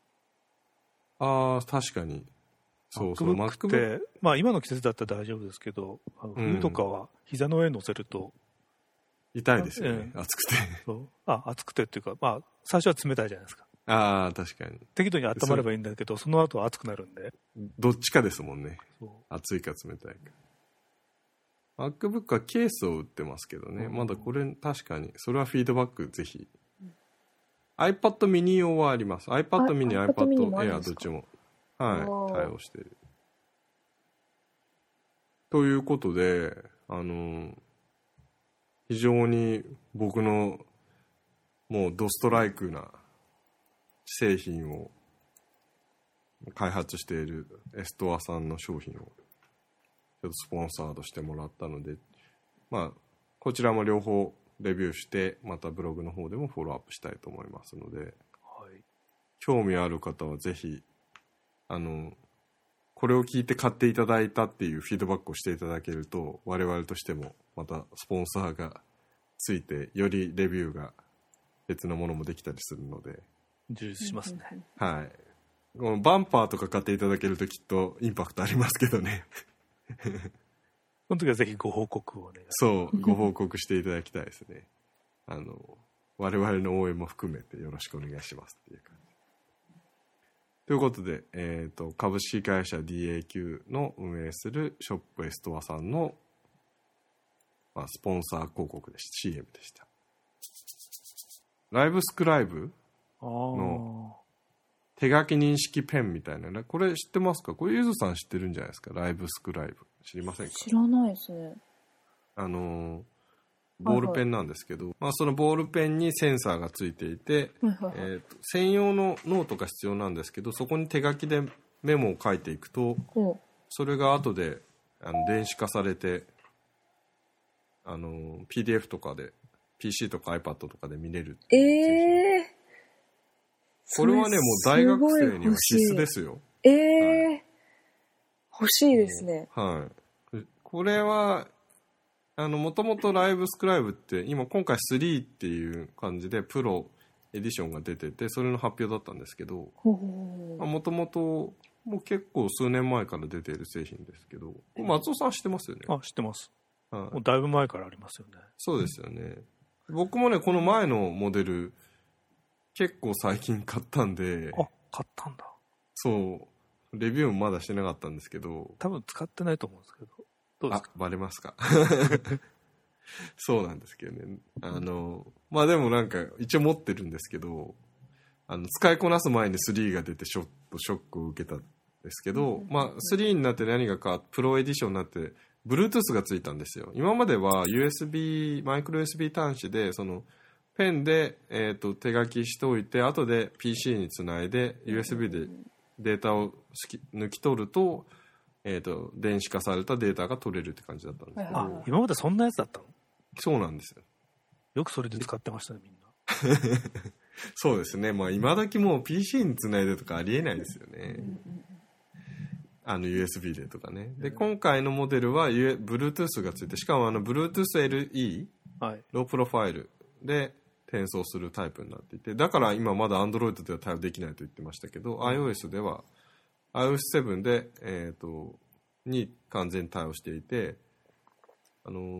ああ確かに。 そうそう MacBook って、まあ今の季節だったら大丈夫ですけど、あの冬とかは膝の上に乗せると、 うん、痛いですよね、えー、暑くて。 そうあ暑くてっていうか、まあ最初は冷たいじゃないですか。 ああ確かに。 適度に温まればいいんだけど、その後は熱くなるんで。 どっちかですもんね。熱いか冷たいか。MacBook はケースを売ってますけどね、うん、まだこれ確かにそれはフィードバックぜひ、うん、iPad mini 用はあります。 iPad mini、 iPad Air どっちもはい対応してるということで、あの非常に僕のもうドストライクな製品を開発しているエストアさんの商品をちょっとスポンサードしてもらったので、まあこちらも両方レビューしてまたブログの方でもフォローアップしたいと思いますので、はい、興味ある方はぜひあのこれを聞いて買っていただいたっていうフィードバックをしていただけると、我々としてもまたスポンサーがついてよりレビューが別のものもできたりするので充実しますね。 はい。このバンパーとか買っていただけるときっとインパクトありますけどね。 その時はぜひご報告をお願いします。 そう、ご報告していただきたいですね。あの我々の応援も含めてよろしくお願いしますっていう感じ。ということで、えーと、株式会社 ディーエーキュー の運営するショップエストアさんの、まあ、スポンサー広告でした。シーエム でした。ライブスクライブの手書き認識ペンみたいなね、これ知ってますか？これゆずさん知ってるんじゃないですか？ライブスクライブ知りませんか？ 知らないですね。 あのボールペンなんですけど、はいはい、まあ、そのボールペンにセンサーがついていて、はいはいはい、えーと、専用のノートが必要なんですけど、そこに手書きでメモを書いていくと、うん、それが後であの電子化されてあの ピーディーエフ とかで ピーシー とか iPad とかで見れるっていう。えーこれはねもう大学生には必須ですよ。 えーはい、欲しいですね。 はい。これはあのもともとライブスクライブって今今回スリーっていう感じでプロエディションが出てて、それの発表だったんですけど、もともともう結構数年前から出ている製品ですけど、松尾さん知ってますよね？ あ、知ってます。はい、もうだいぶ前からありますよね。 そうですよね。僕もねこの前のモデル結構最近買ったんで。 あ、買ったんだ。 そうレビューもまだしてなかったんですけど、 多分使ってないと思うんですけど、どうですか？ あ、バレますか？そうなんですけどね。あのまあでもなんか一応持ってるんですけど、あの使いこなす前にスリーが出てちょっとショックを受けたんですけど、まあスリーになって何がかプロエディションになって Bluetooth がついたんですよ。今までは ユーエスビー マイクロ ユーエスビー 端子でそのペンで、えー、と手書きしておいて後で ピーシー につないで ユーエスビー でデータを抜き取ると、えー、と電子化されたデータが取れるって感じだったんですけど、 あ、今までそんなやつだったの？ そうなんですよ。 よくそれで使ってましたねみんな。 そうですね。まあ今時もう ピーシー につないでとかありえないですよね。あの ユーエスビー でとかね。で今回のモデルは Bluetooth がついて、しかもあの Bluetooth エルイー、はい、ロープロファイルで転送するタイプになっていて、だから今まだ Android では対応できないと言ってましたけど、うん、iOS では アイオーエスセブン で、えーと、に完全対応していて、あの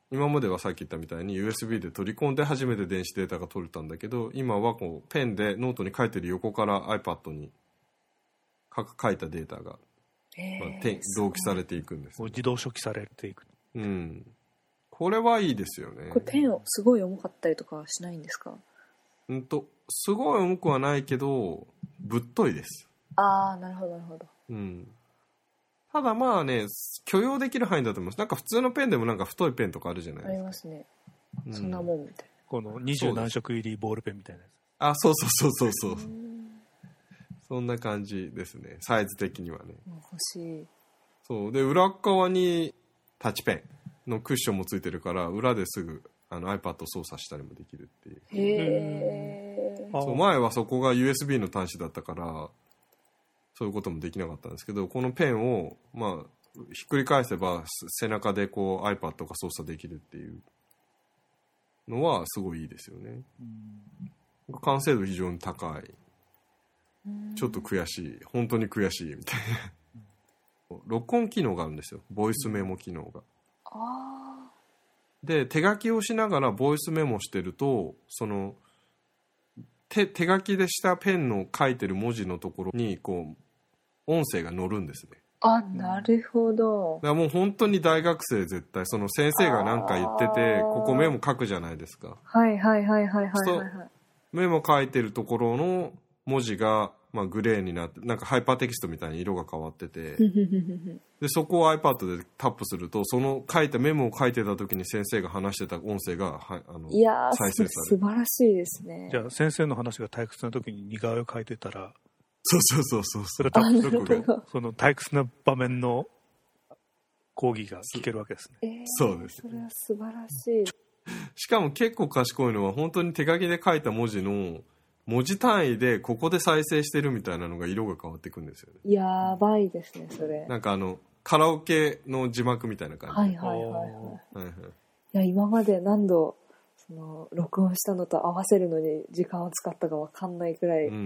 今まではさっき言ったみたいに ユーエスビー で取り込んで初めて電子データが取れたんだけど、今はこうペンでノートに書いてる横から iPad に書いたデータが、まあ、同期されていくんです、ね、 自動初期されていく。 うん。これはいいですよね。 これペンをすごい重かったりとかはしないんですか？ うんと、すごい重くはないけどぶっといです。 ああ、なるほどなるほど。 うん。ただまあね、許容できる範囲だと思います。なんか普通のペンでもなんか太いペンとかあるじゃないですか。 ありますね。そんなもんみたいな。 この二十何色入りボールペンみたいなやつ。 あ、そうそうそうそうそう。そんな感じですね。サイズ的にはね。 欲しい。 そうで、裏側にタッチペンのクッションもついてるから、裏ですぐあの iPad を操作したりもできるっていう。 へー。 そう、前はそこが ユーエスビー の端子だったから。そういうこともできなかったんですけど、このペンを、まあ、ひっくり返せば背中でこう iPad が操作できるっていうのはすごいいいですよね。うん、完成度非常に高い。ちょっと悔しい。本当に悔しいみたいな。録音機能があるんですよ。ボイスメモ機能が。 あで、手書きをしながらボイスメモしてると、その手、手書きでしたペンの書いてる文字のところにこう音声が乗るんですね。 あ、なるほど。 だからもう本当に大学生絶対その先生が何か言っててここメモ書くじゃないですか。 はいはいはいはいはいはい、はい、 メモ書いてるところの文字が、まあ、グレーになってなんかハイパーテキストみたいに色が変わっててでそこを iPad でタップするとその書いたメモを書いてた時に先生が話してた音声がはあのいや再生される。 素晴らしいですね。 じゃあ先生の話が退屈な時に似顔絵を描いてたらそうそうそうそうそれ多分その退屈な場面の講義が聞けるわけですね。 えー、 そうです。 それは素晴らしい。 しかも結構賢いのは本当に手書きで書いた文字の文字単位でここで再生してるみたいなのが色が変わっていくんですよね。 やばいですねそれ。 なんかあのカラオケの字幕みたいな感じ。 はいはいはいはい。はいはい、いや今まで何度その録音したのと合わせるのに時間を使ったか分かんないくらい、うん、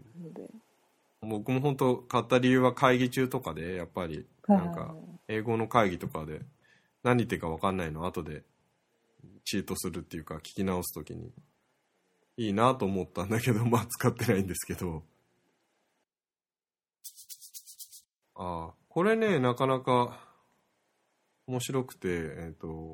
で僕も本当買った理由は会議中とかでやっぱりなんか英語の会議とかで何言ってるか分かんないの後でチートするっていうか聞き直すときにいいなと思ったんだけどまあ使ってないんですけど、ああこれねなかなか面白くてえっと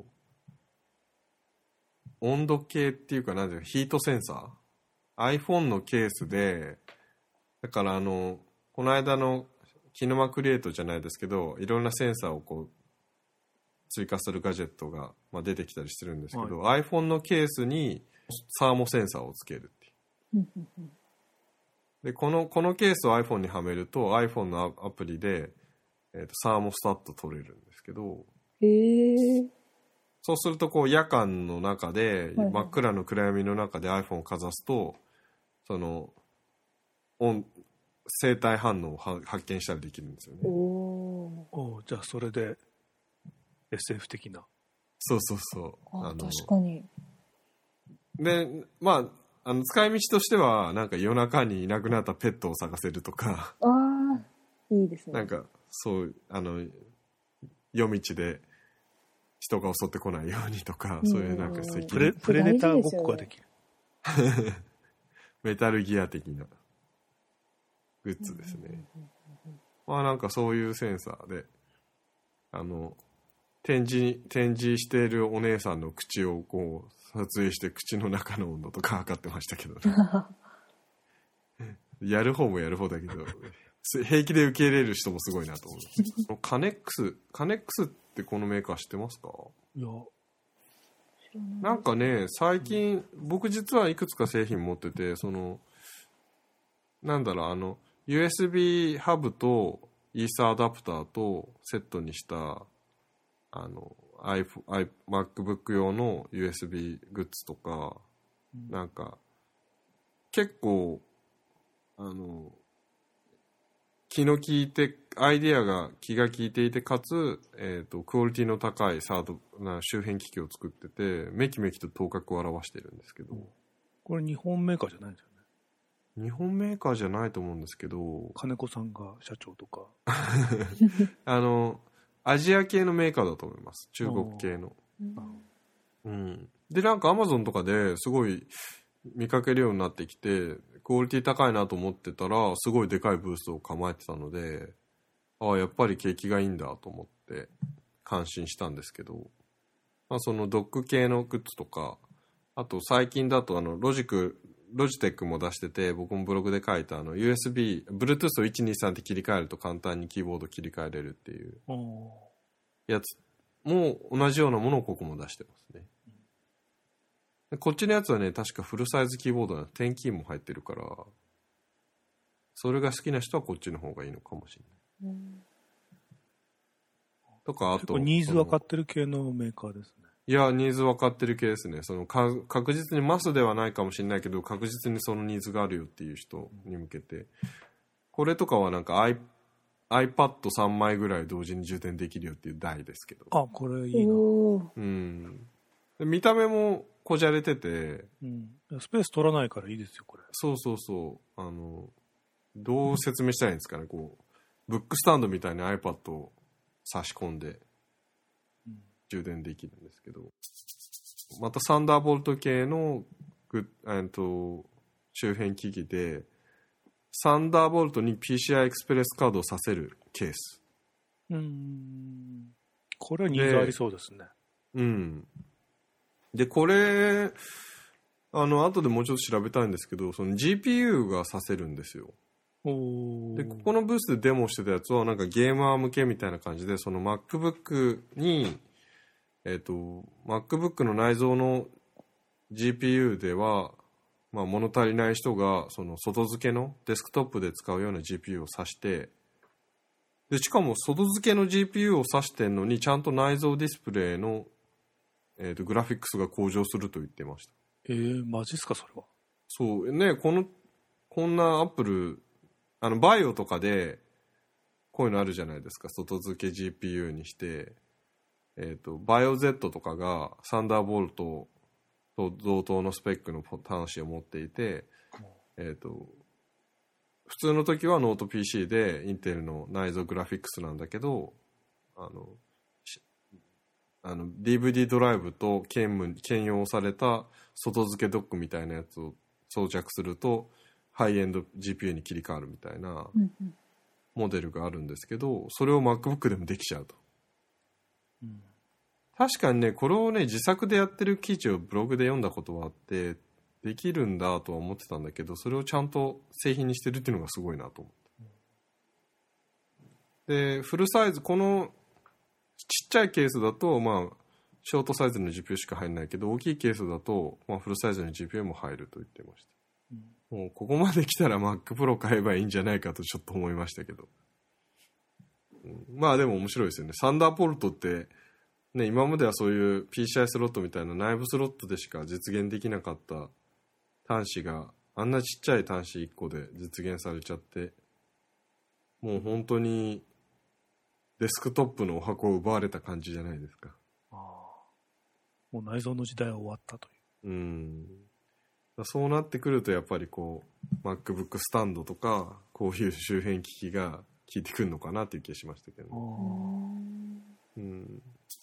温度計っていうか何ていうかヒートセンサー iPhone のケースでだからあのこの間のキネマクリエイトじゃないですけどいろんなセンサーをこう追加するガジェットが、まあ、出てきたりしてるんですけど、はい、iPhone のケースにサーモセンサーをつけるっていうでこの、このケースを iPhone にはめると iPhone のアプリで、えーと、サーモスタット取れるんですけど、 へー、 そうするとこう夜間の中で、はいはい、真っ暗の暗闇の中で iPhone をかざすとその音生体反応を発見したりできるんですよね。 おお、じゃあそれで エスエフ 的な。 そうそうそう。 ああ確かに。 でまああの使い道としてはなんか夜中にいなくなったペットを探せるとか。 ああいいですね。 なんかそうあの夜道で人が襲ってこないようにとか、うん、そういうなんかセキュリティプレデターごっこができる。 メタルギア的なグッズですね。まあなんかそういうセンサーであの展示展示しているお姉さんの口をこう撮影して口の中の温度とか測ってましたけどね。やる方もやる方だけど平気で受け入れる人もすごいなと思う。カネックスカネックスってこのメーカー知ってますか？ いやなんかね最近僕実はいくつか製品持っててそのなんだろうあの ユーエスビー ハブとイーサーアダプターとセットにしたあの MacBook 用の ユーエスビー グッズとか、うん、なんか結構あの気の利いてアイデアが気が利いていてかつ、えーと、クオリティの高いサードな周辺機器を作っててめきめきと頭角を現してるんですけど、うん、 これ日本メーカーじゃないんですよね。日本メーカーじゃないと思うんですけど金子さんが社長とかあのアジア系のメーカーだと思います。中国系のうん。で、なんか Amazon とかですごい見かけるようになってきて、クオリティ高いなと思ってたら、すごいでかいブースを構えてたので、ああ、やっぱり景気がいいんだと思って感心したんですけど、まあ、そのドック系のグッズとか、あと最近だとあのロジク、ロジテックも出してて、僕もブログで書いたあの ユーエスビー、Bluetooth をいちにさんって切り替えると簡単にキーボード切り替えれるっていうやつも同じようなものをここも出してますね。こっちのやつはね、確かフルサイズキーボードのテンキーも入ってるから、それが好きな人はこっちの方がいいのかもしれない。うん、とか、あと。 ニーズ分かってる系のメーカーですね。 いや、ニーズ分かってる系ですね。そのか確実にマスではないかもしれないけど、確実にそのニーズがあるよっていう人に向けて。これとかはなんか I、アイパッドさんまいぐらい同時に充電できるよっていう台ですけど。 あ、これいいな。 うん。見た目もこじゃれてて、 うん、スペース取らないからいいですよ、これ。 そうそうそう。あの、どう説明したらいいんですかね。こう、ブックスタンドみたいに iPad を差し込んで充電できるんですけど、またサンダーボルト系のグッ、えっと、周辺機器で、サンダーボルトに ピーシーアイ エクスプレスカードを挿せるケース。 うーん。これはニーズありそうですね。 うん。で、これ、あの、後でもうちょっと調べたいんですけど、その ジーピーユー が挿せるんですよ。 おで、ここのブースでデモしてたやつは、なんかゲーマー向けみたいな感じで、その MacBook に、えっと、MacBook の内蔵の ジーピーユー では、まあ、物足りない人が、その外付けのデスクトップで使うような ジーピーユー を挿して、で、しかも外付けの ジーピーユー を挿してんのに、ちゃんと内蔵ディスプレイの、えっと、グラフィックスが向上すると言ってました。 えー、マジっすか、それは。 そうね、このこんなアップル、あのバイオとかでこういうのあるじゃないですか。外付け ジーピーユー にして、えっとバイオ Z とかがサンダーボルトと同等のスペックの端子を持っていて、えっと普通の時はノート ピーシー でインテルの内蔵グラフィックスなんだけど、あのあの ディーブイディー ドライブと兼兼用された外付けドックみたいなやつを装着するとハイエンド ジーピーユー に切り替わるみたいなモデルがあるんですけど、それを MacBook でもできちゃうと、うん、確かにね、これをね自作でやってる記事をブログで読んだことはあって、できるんだとは思ってたんだけど、それをちゃんと製品にしてるっていうのがすごいなと思って、でフルサイズ、このちっちゃいケースだと、まあ、ショートサイズの ジーピーユー しか入んないけど、大きいケースだと、まあ、フルサイズの ジーピーユー も入ると言ってました。うん、もうここまで来たら Mac Pro 買えばいいんじゃないかとちょっと思いましたけど。うん、まあでも面白いですよね。サンダーボルトって、ね、今まではそういう ピーシーアイ スロットみたいな内部スロットでしか実現できなかった端子が、あんなちっちゃい端子いっこで実現されちゃって、もう本当に、デスクトップのお箱を奪われた感じじゃないですか。ああ、 もう内蔵の時代は終わったという。 うん。そうなってくるとやっぱりこう MacBook スタンドとかこういう周辺機器が効いてくるのかなっていう気がしましたけどね。うん。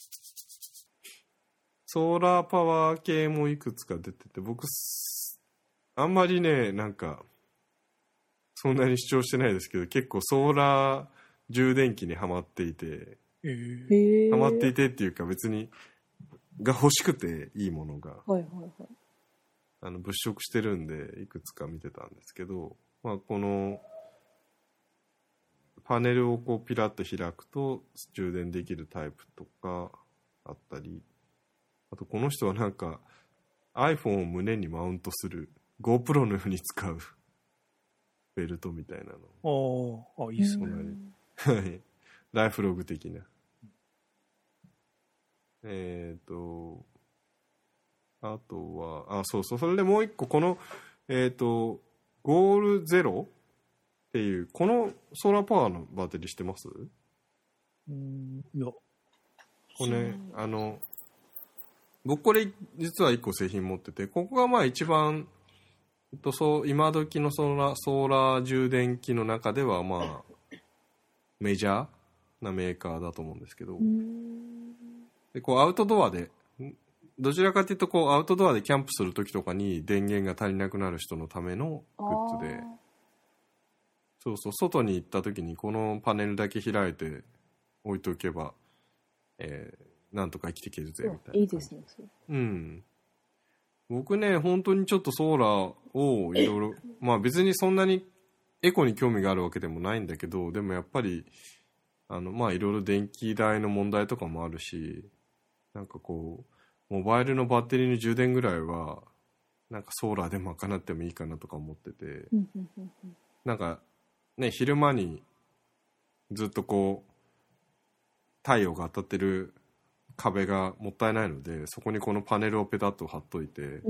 ソーラーパワー系もいくつか出てて、僕あんまりねなんかそんなに主張してないですけど、結構ソーラー充電器にはまっていて、えー、はまっていてっていうか別にが欲しくていいものが、はいはいはい、あの物色してるんでいくつか見てたんですけど、まあ、このパネルをこうピラッと開くと充電できるタイプとかあったり、あとこの人はなんか iPhone を胸にマウントする GoPro のように使うベルトみたいなの。 ああ、いいっすね。 はい、ライフログ的な。えっ、ー、と、あとは、あ、そうそう、それでもう一個、この、えっ、ー、と、ゴールゼロっていう、このソーラーパワーのバッテリーしてます？ うん、いや。 これ、ね、あの、僕これ実は一個製品持ってて、ここがまあ一番、えっと、そう今時のソーラー、ソーラー充電器の中ではまあ、メジャーなメーカーだと思うんですけど、でこうアウトドアでどちらかというとこうアウトドアでキャンプする時とかに電源が足りなくなる人のためのグッズで、そうそう、外に行った時にこのパネルだけ開いて置いておけば、えー、なんとか生きていけるぜみたいな。 いいですね。 うん。僕ね、本当にちょっとソーラーをいろいろ、まあ別にそんなにエコに興味があるわけでもないんだけど、でもやっぱり、あの、まあいろいろ電気代の問題とかもあるし、なんかこう、モバイルのバッテリーの充電ぐらいは、なんかソーラーで賄ってもいいかなとか思ってて、なんかね、昼間にずっとこう、太陽が当たってる壁がもったいないので、そこにこのパネルをペタッと貼っといて、うん、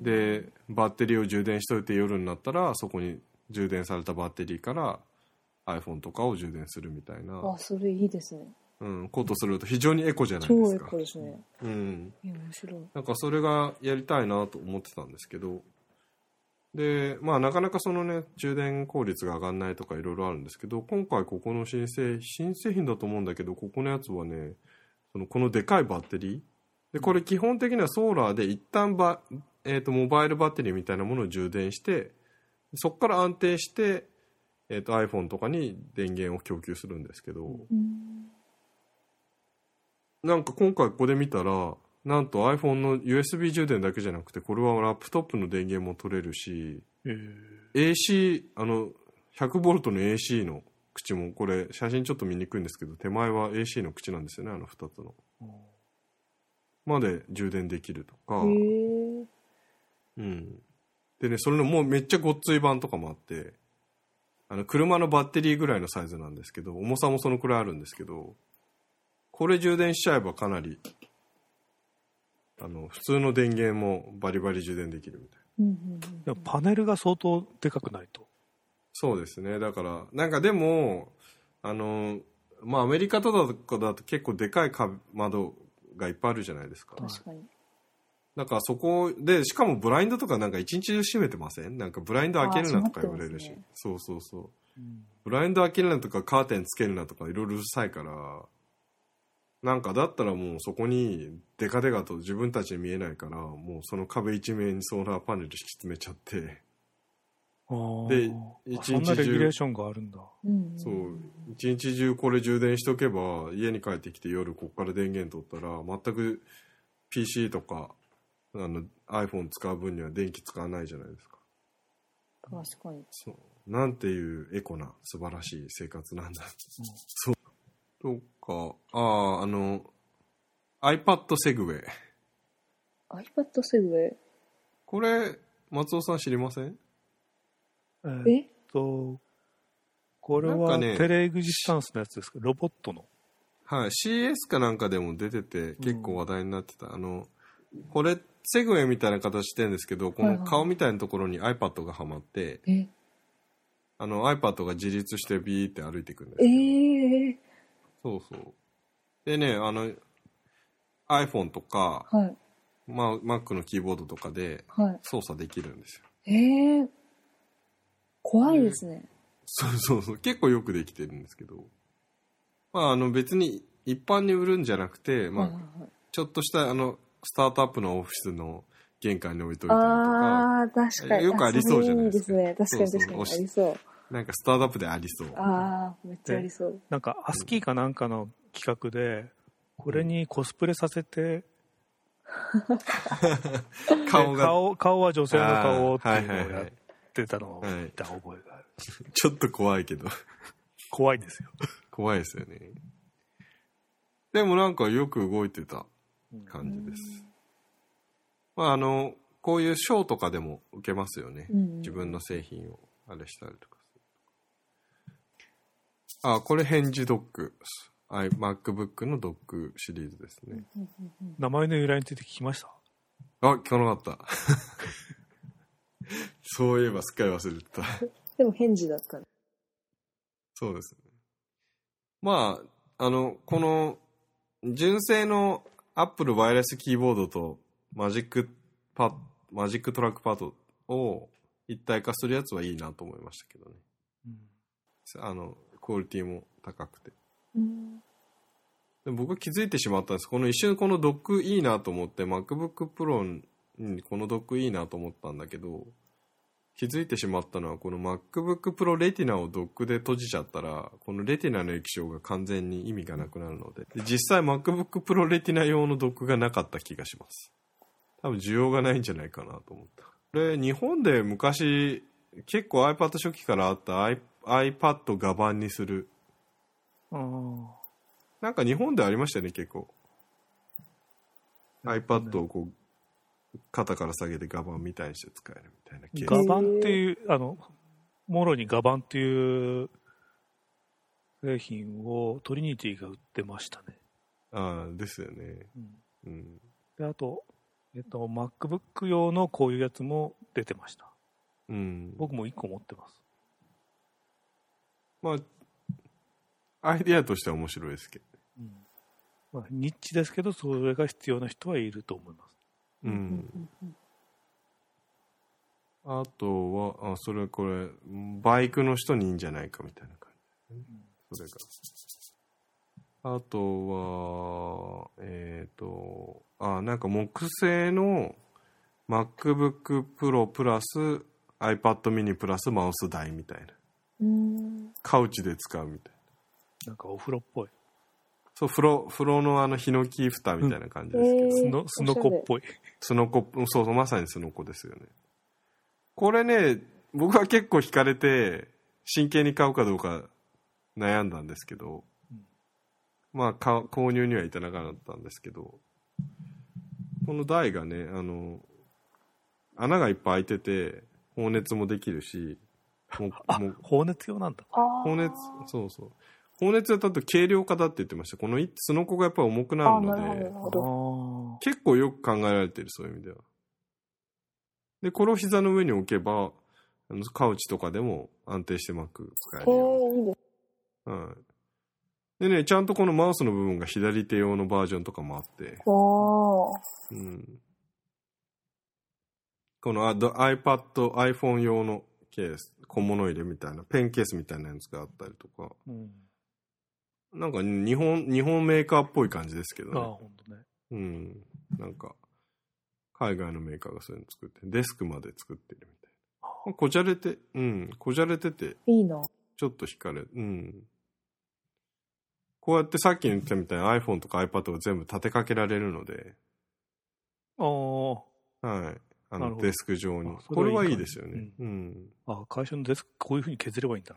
でバッテリーを充電しといて夜になったらそこに充電されたバッテリーから iPhone とかを充電するみたいな。 あ、それいいですね。 うん、ことすると非常にエコじゃないですか。 超エコですね。 うん。 いや、面白い。 なんかそれがやりたいなと思ってたんですけど、でまあなかなかそのね充電効率が上がんないとかいろいろあるんですけど、今回ここの新製新製品だと思うんだけど、ここのやつはね、そのこのでかいバッテリーで、これ基本的にはソーラーで一旦バ、えーと、モバイルバッテリーみたいなものを充電して、そこから安定して、えーと、iPhone とかに電源を供給するんですけど、うん、なんか今回ここで見たら、なんと iPhone の ユーエスビー 充電だけじゃなくて、これはラップトップの電源も取れるし、えー、エーシー、あの ひゃくボルト の エーシー の口も、これ写真ちょっと見にくいんですけど、手前は エーシー の口なんですよね、あのふたつの、うん、まで充電できるとか、うん、でね、それのもうめっちゃごっつい版とかもあって、あの車のバッテリーぐらいのサイズなんですけど、重さもそのくらいあるんですけど、これ充電しちゃえばかなりあの普通の電源もバリバリ充電できるみたいな、うんうんうん、でもパネルが相当でかくないと。 そうですね。だからなんかでもあのまあアメリカとかだと結構でかい窓がいっぱいあるじゃないですか。 確かに。 だからそこでしかもブラインドとかなんか一日中閉めてません？なんかブラインド開けるなとか言われるし、ね、そうそうそう、うん、ブラインド開けるなとかカーテンつけるなとかいろいろうるさいから、なんかだったらもうそこにデカデカと自分たちに見えないから、もうその壁一面にソーラーパネル敷き詰めちゃって、 で一日中そんなレギュレーションがあるんだ。 そう一日中これ充電しとけば家に帰ってきて夜ここから電源取ったら全く ピーシー とかあの iPhone 使う分には電気使わないじゃないですか。 確かに。 そうなんていうエコな素晴らしい生活なんだ、うん、そうとか、ああ、あの iPad セグウェイ iPad セグウェイ、 これ松尾さん知りません？ えー、っとこれはテレエグジスタンスのやつですか、ロボットの。 はい、シーエス かなんかでも出てて結構話題になってた、うん、あのこれセグウェイみたいな形してるんですけど、この顔みたいなところに iPad がはまって、はいはい、あの iPad が自立してビーって歩いていくんですけど、えー、そうそう。でね、あの iPhone とか、はい、まあ、Mac のキーボードとかで操作できるんですよ。 はい、えー、怖いですね。 そうそうそう、結構よくできてるんですけど、まあ、あの別に一般に売るんじゃなくて、まあ、はいはいはい、ちょっとしたあのスタートアップのオフィスの玄関に置いといたりとか、 ああ、確かによくありそうじゃないですか。 いいですね、確かに確かにありそう。 なんかスタートアップでありそう。 ああ、めっちゃありそう。 なんかアスキーかなんかの企画で、これにコスプレさせて、うん、顔が顔顔は女性の顔っていうのをやってたのを見た覚えがある。はいはいはい、 ちょっと怖いけど怖いですよ。 怖いですよね。でもなんかよく動いてた感じです。まああのこういうショーとかでも受けますよね。自分の製品をあれしたりとか。あ、これ返事ドック。MacBook のドックシリーズですね。 名前の由来について聞きました？ あ、聞かなかった。そういえばすっかり忘れてた。 でも返事だったね。 そうですね。まあ、あの、この純正の Apple ワイヤレスキーボードとマジックパッ、マジックトラックパッドを一体化するやつはいいなと思いましたけどね。うん、あの、クオリティも高くて。うん、 で僕気づいてしまったんです。この一瞬このドックいいなと思って MacBook Pro にこのドックいいなと思ったんだけど、気づいてしまったのはこの MacBook Pro Retina をドックで閉じちゃったらこの Retina の液晶が完全に意味がなくなるので、で実際 MacBook Pro Retina 用のドックがなかった気がします。多分需要がないんじゃないかなと思った。これ日本で昔結構 iPad 初期からあった iPad 画板にする、 あーなんか日本でありましたよね結構。 iPad をこう肩から下げて画板みたいにして使えるみたいなケース。 画板っていうあのもろに画板っていう製品をトリニティが売ってましたね。 ああですよね、 うんうん、 であと、えっと、MacBook 用のこういうやつも出てました、 うん、 僕もいっこ持ってます。 まあアイディアとしては面白いですけど、 うんまあ、ニッチですけどそれが必要な人はいると思います。 うん、あとはあそれこれバイクの人にいいんじゃないかみたいな感じ、うん、それがあとはえっ、ー、とあなんか木製の MacBook Pro プラス iPad mini プラスマウス台みたいな、うん、カウチで使うみたいな、 なんかお風呂っぽい。 そう風呂風呂のあのヒノキ蓋みたいな感じですけど、うん、 スノスノコっぽい。 スノコそうそうまさにスノコですよね。これね僕は結構惹かれて真剣に買うかどうか悩んだんですけど、うん、まあか購入には至らなかったんですけど、この台がねあの穴がいっぱい開いてて放熱もできるし、もあもう放熱用なんだ。 放熱そうそう放熱だと軽量化だって言ってました。このスノコがやっぱり重くなるので結構よく考えられてる、そういう意味では。でこれを膝の上に置けばあのカウチとかでも安定して Mac 使えるように、いいです、はい、でねちゃんとこのマウスの部分が左手用のバージョンとかもあって、うん、この iPad、iPhone 用のケース小物入れみたいなペンケースみたいなやつがあったりとか、うん、なんか日本日本メーカーっぽい感じですけどね。 ああ本当ね。 うん、なんか海外のメーカーがそういうの作ってデスクまで作ってるみたいな。こじゃれてうんこじゃれてていいな。 ちょっと惹かれうんこうやってさっき言ったみたいに iPhone とか iPad を全部立てかけられるので、 ああはいあのデスク上にこれはいいですよね。うん、うん、 あ会社のデスクこういう風に削ればいいんだ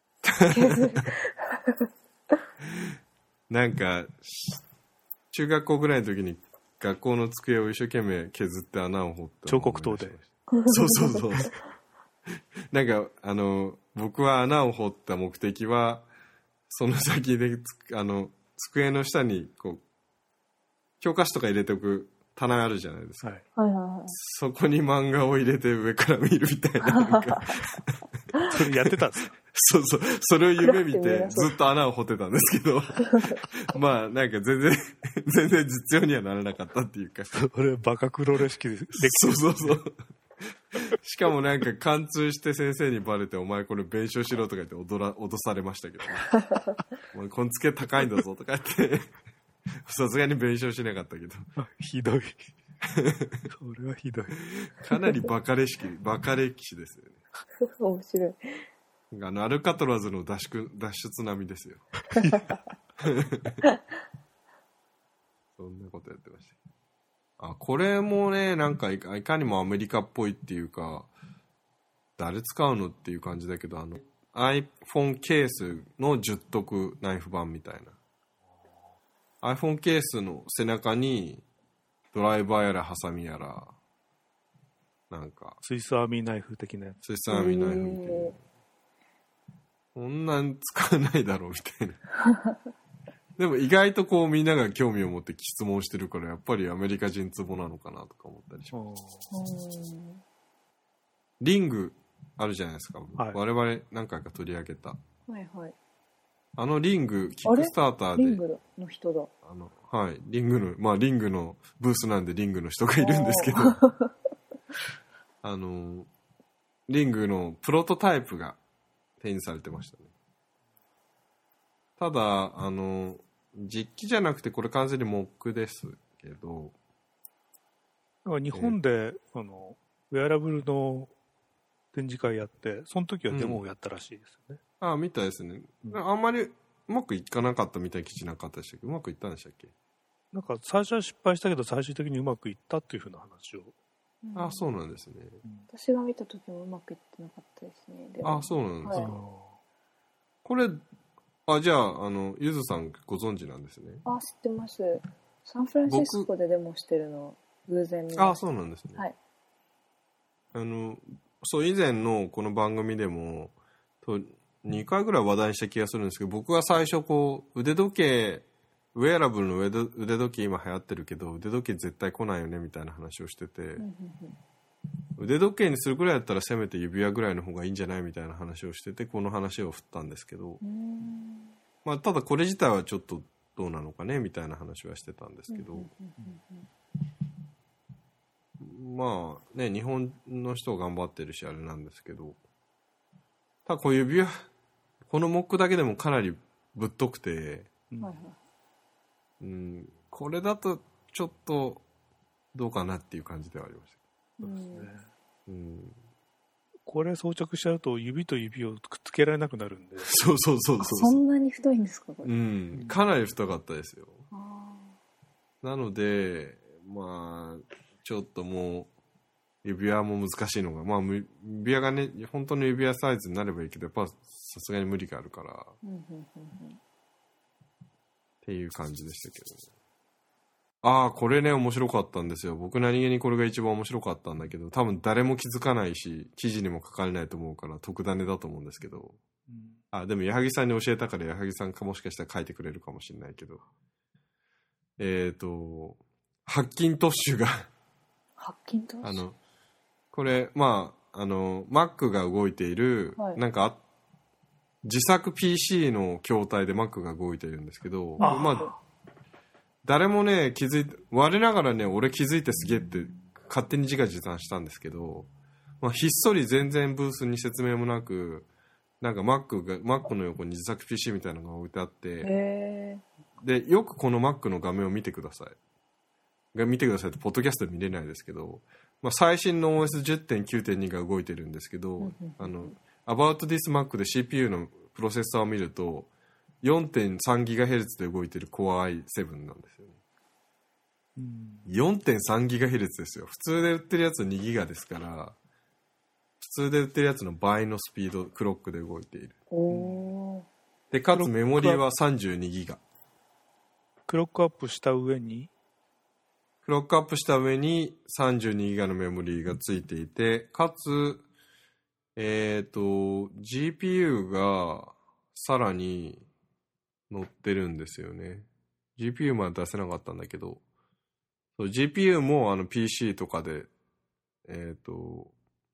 ななんか中学校ぐらいの時に学校の机を一生懸命削って穴を掘って彫刻刀でそうそうそうなんかあの僕は穴を掘った目的はその先であの机の下にこう教科書とか入れておく棚あるじゃないですか、はい、そこに漫画を入れて上から見るみたいな、 なんかそれやってたんですかそうそうそれを夢見てずっと穴を掘ってたんですけどまあなんか全然全然実用にはならなかったっていうかそれバカ黒レシピでそうそうそうしかもなんか貫通して先生にバレてお前これ弁償しろとか言って脅ら脅されましたけど、ね、お前こんつけ高いんだぞとか言ってさすがに弁償しなかったけどひどいそれはひどいかなりバカレシピバカ歴史ですよね面白い。 あのアルカトラズの脱出脱出並みですよそんなことやってました。あこれもねなんかいか、いかにもアメリカっぽいっていうか誰使うのっていう感じだけどあの iPhone ケースの十徳ナイフ版みたいな iPhone ケースの背中にドライバーやらハサミやらなんかスイスアーミーナイフ的なやつスイスアーミーナイフみたいなこんなん使わないだろうみたいなでも意外とこうみんなが興味を持って質問してるからやっぱりアメリカ人ツボなのかなとか思ったりします。リングあるじゃないですか、はい、我々何回か取り上げた、 はいはい、 あのリングキックスターターでリングの人だあのはいリングのまあリングのブースなんでリングの人がいるんですけどあのリングのプロトタイプが展示されてましたね。ただあの実機じゃなくてこれ完全にモックですけど、 だから日本で、えー、あのウェアラブルの展示会やって、その時はデモをやったらしいですよね。 うん、ああ、みたいですね。あんまりうまくいかなかったみたいな記事なかったでしたっけど、うまくいったんでしたっけ？ なんか最初は失敗したけど最終的にうまくいったっていうふうな話を。 うん、ああ、そうなんですね。 私が見た時もうまくいってなかったですね。 ああ、そうなんですか。はい、これ、あ、じゃあ、あの、ゆずさんご存知なんですね。 あ、知ってます。サンフランシスコでデモしてるの偶然見ました。 ああ、そうなんですね。 はい。 あの、そう、以前のこの番組でも、とにかいぐらい話題にした気がするんですけど、僕は最初こう、腕時計、ウェアラブルの腕時計今流行ってるけど、腕時計絶対来ないよねみたいな話をしてて、うんうんうん、腕時計にするぐらいだったらせめて指輪ぐらいの方がいいんじゃないみたいな話をしてて、この話を振ったんですけど、まあ、ただこれ自体はちょっとどうなのかねみたいな話はしてたんですけど、まあね、日本の人頑張ってるしあれなんですけど、ただこう指輪、このモックだけでもかなりぶっとくて、うんうん、これだとちょっとどうかなっていう感じではありました。 そうですね。うん、これ装着しちゃうと指と指をくっつけられなくなるんで。 そうそうそうそう。 そんなに太いんですかこれ。 うん、かなり太かったですよ。なのでまあちょっともう指輪も難しいのが、まあ指輪がね本当の指輪サイズになればいいけど、やっぱさすがに無理があるから。うんうんうんうんっていう感じでしたけど、ね、ああこれね面白かったんですよ。僕何気にこれが一番面白かったんだけど、多分誰も気づかないし記事にも書かれないと思うから特ダネだと思うんですけど、うん、あでも矢作さんに教えたから矢作さんかもしかしたら書いてくれるかもしれないけど、えっ、ー、とハッキントッシュがハッキントッシュ、 あのこれまああの Mac が動いている、はい、なんか自作 ピーシー の筐体で Mac が動いているんですけど、あまあ誰もね気づいて、我ながらね俺気づいてすげえって勝手に自画自賛したんですけど、まあ、ひっそり全然ブースに説明もなく、なんか Mac が Mac の横に自作 ピーシー みたいなのが置いてあって、でよくこの Mac の画面を見てくださいが見てくださいってポッドキャストで見れないですけど、まあ、最新の オーエスじゅってんきゅうてんに が動いてるんですけど、あのAbout this Mac で シーピーユー のプロセッサーを見ると よんてんさんギガヘルツ で動いてる Core アイセブン なんですよね。うん、よんてんさんギガヘルツ ですよ。普通で売ってるやつにギガですから、普通で売ってるやつの倍のスピードクロックで動いている。おでかつメモリーはさんじゅうにギガ。 クロックアップした上にクロックアップした上にさんじゅうにギガのメモリーがついていて、かつえっと ジーピーユー がさらに載ってるんですよね。 ジーピーユー まで出せなかったんだけど、そう ジーピーユー もあの ピーシー とかでえっと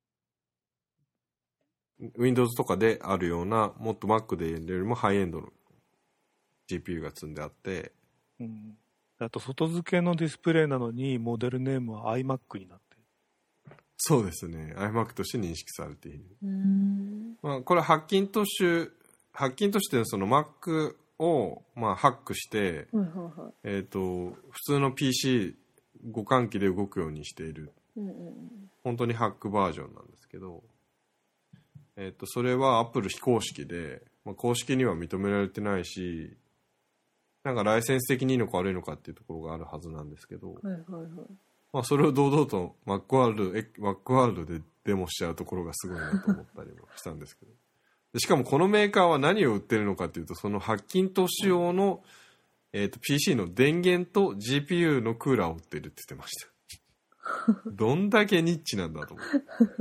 Windows とかであるような、もっと Mac でやるよりもハイエンドの ジーピーユー が積んであって、 うん、あと外付けのディスプレイなのにモデルネームは iMac になってる。 そうですね、 iMac として認識されている。うーん、まあ、これハッキントッシュハッキントッシュってその Mac をまあハックして、はいはいはい、えっと普通の ピーシー 互換機で動くようにしている、うんうん、本当にハックバージョンなんですけど、えっとそれは Apple 非公式で、まあ、公式には認められてないし、なんかライセンス的にいいのか悪いのかっていうところがあるはずなんですけど、はいはいはい、まあ、それを堂々と Macworld、Macworld でデモしちゃうところがすごいなと思ったりもしたんですけどでしかもこのメーカーは何を売ってるのかというと、そのハッキントッシュ用の、えーと ピーシー の電源と ジーピーユー のクーラーを売ってるって言ってましたどんだけニッチなんだと思って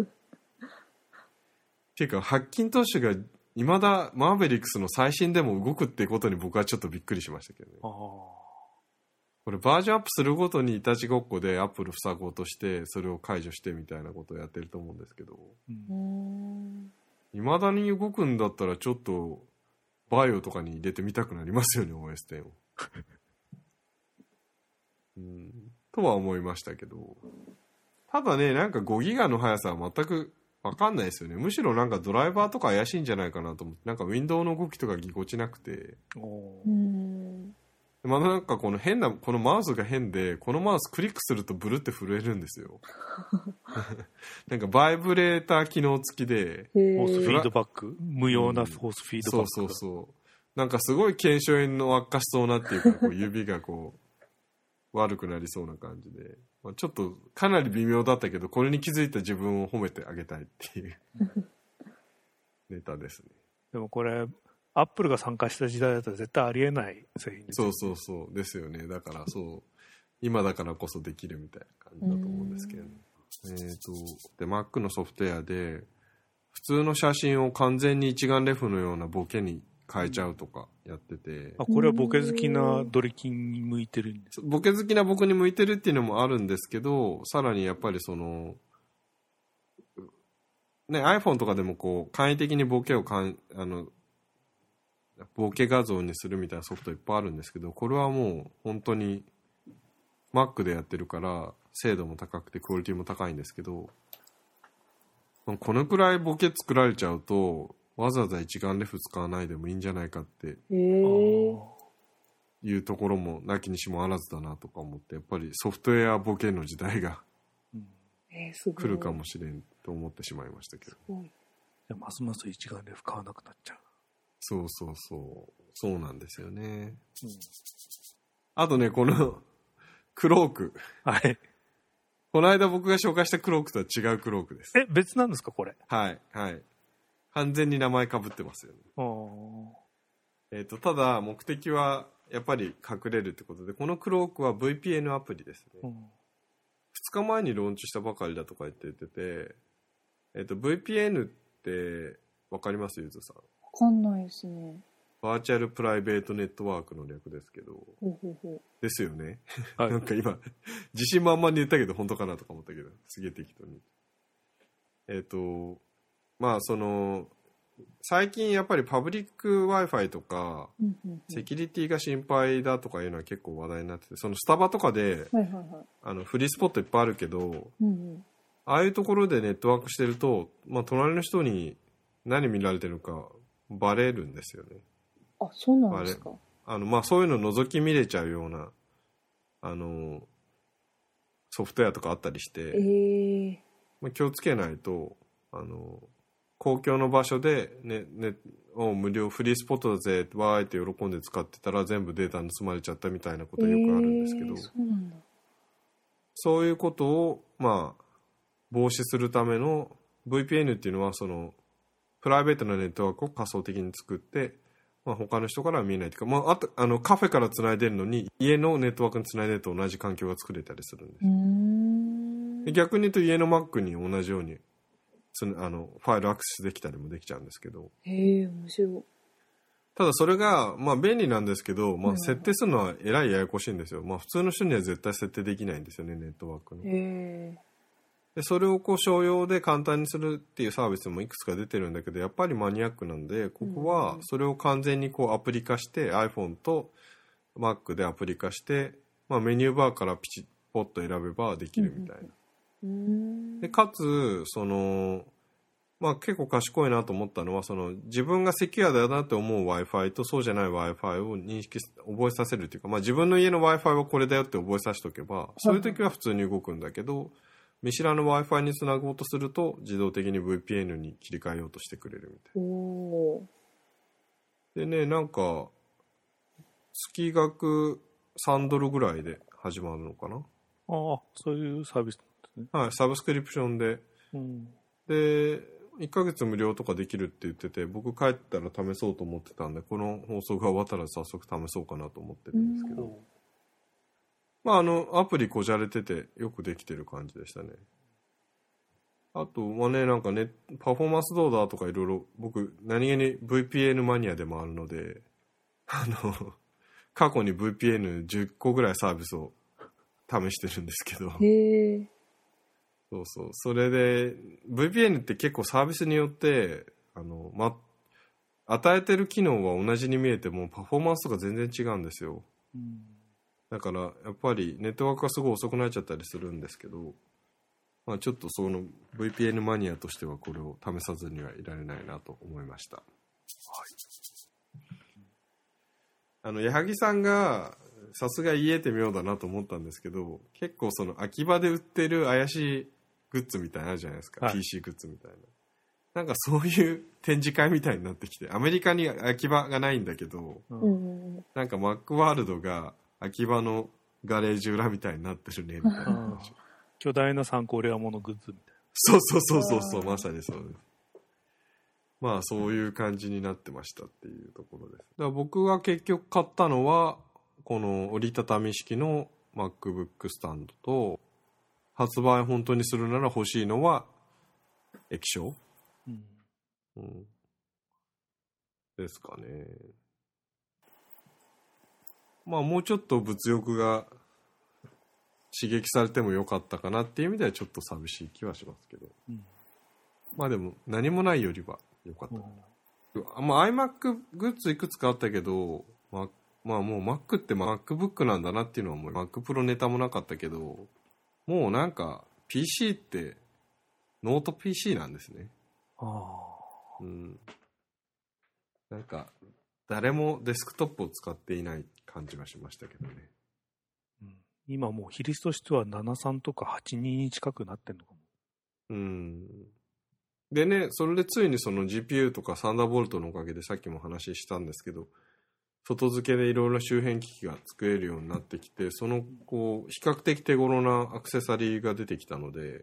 っていうかハッキントッシュが未だマーベリックスの最新でも動くってことに僕はちょっとびっくりしましたけどね。あ、これバージョンアップするごとにいたちごっこでアップル塞ごうとしてそれを解除してみたいなことをやってると思うんですけど、いまだに動くんだったらちょっとバイオとかに入れてみたくなりますよね オーエステン をうん、とは思いましたけど、ただねなんかごギガの速さは全く分かんないですよね。むしろなんかドライバーとか怪しいんじゃないかなと思って、なんかウィンドウの動きとかぎこちなくて、おうんまあなんかこの変な、このマウスが変で、このマウスクリックするとブルって震えるんですよ。なんかバイブレーター機能付きで。 フォースフィードバック無用なフォースフィードバック、 うん、そうそうそう。なんかすごい腱鞘炎の悪化しそうなっていうか、こう指がこう、悪くなりそうな感じで。まあ、ちょっとかなり微妙だったけど、これに気づいた自分を褒めてあげたいっていうネタですね。 でもこれ、アップルが参加した時代だったら絶対ありえない製品ですよね。そうそうそうですよね。だからそう今だからこそできるみたいな感じだと思うんですけど、ね、えっ、ー、とで Mac のソフトウェアで普通の写真を完全に一眼レフのようなボケに変えちゃうとかやってて、 あこれはボケ好きなドリキンに向いてるんです。 ボケ好きな僕に向いてるっていうのもあるんですけど、さらにやっぱりそのね iPhone とかでもこう簡易的にボケをかんあのボケ画像にするみたいなソフトいっぱいあるんですけど、これはもう本当に Mac でやってるから精度も高くてクオリティも高いんですけど、このくらいボケ作られちゃうとわざわざ一眼レフ使わないでもいいんじゃないかっていうところもなきにしもあらずだなとか思って、やっぱりソフトウェアボケの時代が来るかもしれんと思ってしまいましたけど、 いやますます一眼レフ買わなくなっちゃう。 そうそうそうそうなんですよね、うん、あとねこのクローク、 はいこの間僕が紹介したクロークとは違うクロークです。 え別なんですかこれ。 はいはい完全に名前かぶってますよね。えーとただ目的はやっぱり隠れるってことで、このクロークは ブイピーエヌ アプリですね、うん、ふつかまえにローンチしたばかりだとか言ってて、えーと ブイピーエヌ ってわかりますゆずさん。 わかんないですね。 バーチャルプライベートネットワークの略ですけど、 ほうほうほうですよね、はい、なんか今自信満々に言ったけど本当かなとか思ったけどすげえ適当に。えっ、ー、とまあその最近やっぱりパブリック Wi-Fi とか、うんうんうん、セキュリティが心配だとかいうのは結構話題になってて、そのスタバとかで、はいはいはい、あのフリースポットいっぱいあるけど、うんうん、ああいうところでネットワークしてると、まあ、隣の人に何見られてるかバレるんですよね。 あ、そうなんですか。 あの、まあ、そういうの覗き見れちゃうようなあのソフトウェアとかあったりして、えーまあ、気をつけないとあの公共の場所で、ねね、を無料フリースポットだぜわーいって喜んで使ってたら全部データ盗まれちゃったみたいなことよくあるんですけど、えー、 そうなんだ。 そういうことを、まあ、防止するための ブイピーエヌ っていうのはそのプライベートなネットワークを仮想的に作って、まあ、他の人からは見えないというか、まあ、あとあのカフェからつないでるのに家のネットワークにつないでると同じ環境が作れたりするんです。うーんで逆に言うと家の Mac に同じようにつあのファイルアクセスできたりもできちゃうんですけど。 へえ面白い。 ただそれが、まあ、便利なんですけど、まあ、設定するのはえらいややこしいんですよ。まあ、普通の人には絶対設定できないんですよねネットワークの。へでそれをこう商用で簡単にするっていうサービスもいくつか出てるんだけど、やっぱりマニアックなんで、ここはそれを完全にこうアプリ化して、うん、iPhone と Mac でアプリ化して、まあ、メニューバーからピチッポッと選べばできるみたいな。うん、でかつその、まあ、結構賢いなと思ったのは、その自分がセキュアだなって思う Wi-Fi とそうじゃない Wi-Fi を認識覚えさせるっていうか、まあ、自分の家の Wi-Fi はこれだよって覚えさせておけば、そういう時は普通に動くんだけど、見知らぬ Wi-Fi につなごうとすると自動的に ブイピーエヌ に切り替えようとしてくれるみたいな。おでね、なんか月額さんドルぐらいで始まるのかな。 ああ、そういうサービスですね。 はい、サブスクリプションで、うん、でいっかげつ無料とかできるって言ってて、僕帰ったら試そうと思ってたんで、この放送が終わったら早速試そうかなと思ってるんですけど、うん、まあ、あのアプリこじゃれててよくできてる感じでしたね。あとはね、なんかね、パフォーマンスどうだとかいろいろ、僕何気に ブイピーエヌ マニアでもあるので、あの過去に ブイピーエヌじゅっこぐらいサービスを試してるんですけど、へー、そうそう、それで ブイピーエヌ って結構サービスによってあの、ま、与えてる機能は同じに見えてもパフォーマンスとか全然違うんですよ。うん、だからやっぱりネットワークがすごい遅くなっちゃったりするんですけど、まあ、ちょっとその ブイピーエヌ マニアとしてはこれを試さずにはいられないなと思いました。はい、あの矢作さんがさすが言えて妙だなと思ったんですけど、結構その秋葉で売ってる怪しいグッズみたいなのあるじゃないですか、はい、ピーシー グッズみたいな。なんかそういう展示会みたいになってきて、アメリカに秋葉がないんだけど、うん、なんかマックワールドが秋葉のガレージ裏みたいになってるねみたいな話。 巨大な参考レアモノグッズみたいな。 そうそうそうそうそう、まさにそうです。まあそういう感じになってましたっていうところです。だから僕が結局買ったのはこの折りたたみ式の MacBook スタンドと、発売本当にするなら欲しいのは液晶、うんうん、ですかね。まあもうちょっと物欲が刺激されてもよかったかなっていう意味ではちょっと寂しい気はしますけど、うん、まあでも何もないよりはよかったかな、うん、まあ iMac グッズいくつかあったけど、まあ、まあもう Mac って MacBook なんだなっていうのはもう Mac Pro ネタもなかったけど、もうなんか ピーシー ってノート ピーシー なんですね。ああ、うん、なんか誰もデスクトップを使っていない感じがしましたけどね。 うん、今もう比率としてはななさんとかはちにに近くなってんのかも。 うん。でね、それでついにその ジーピーユー とかサンダーボルトのおかげでさっきも話したんですけど、外付けでいろいろな周辺機器が作れるようになってきて、そのこう比較的手頃なアクセサリーが出てきたので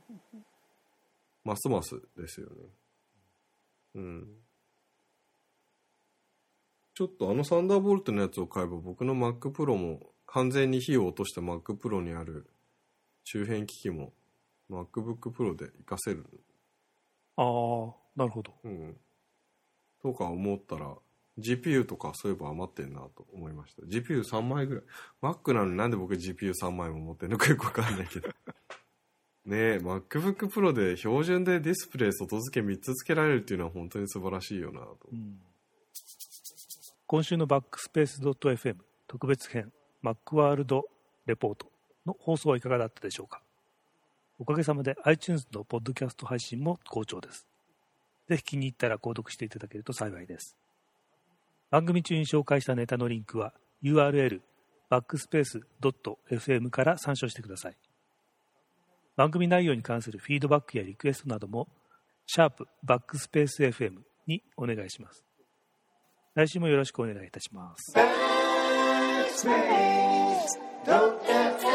ますますですよね。うん。ちょっとあのサンダーボルトのやつを買えば僕の Mac Pro も完全に火を落とした Mac Pro にある周辺機器も MacBook Pro で活かせる。 ああ、なるほど。 うん。とか思ったら ジーピーユー とかそういえば余ってんなと思いました。ジーピーユーさん 枚ぐらい。Mac なのになんで僕 ジーピーユーさん 枚も持ってるのかよくわかんないけど。ねえ、MacBook Pro で標準でディスプレイ外付けみっつ付けられるっていうのは本当に素晴らしいよなと。うん、 今週のバックスペース .fm 特別編 Macworld レポートの放送はいかがだったでしょうか。おかげさまで iTunes のポッドキャスト配信も好調です。ぜひ気に入ったら購読していただけると幸いです。番組中に紹介したネタのリンクは ユーアールエル バックスペース .fm から参照してください。番組内容に関するフィードバックやリクエストなどもシャープバックスペース エフエム にお願いします。来週もよろしくお願いいたします。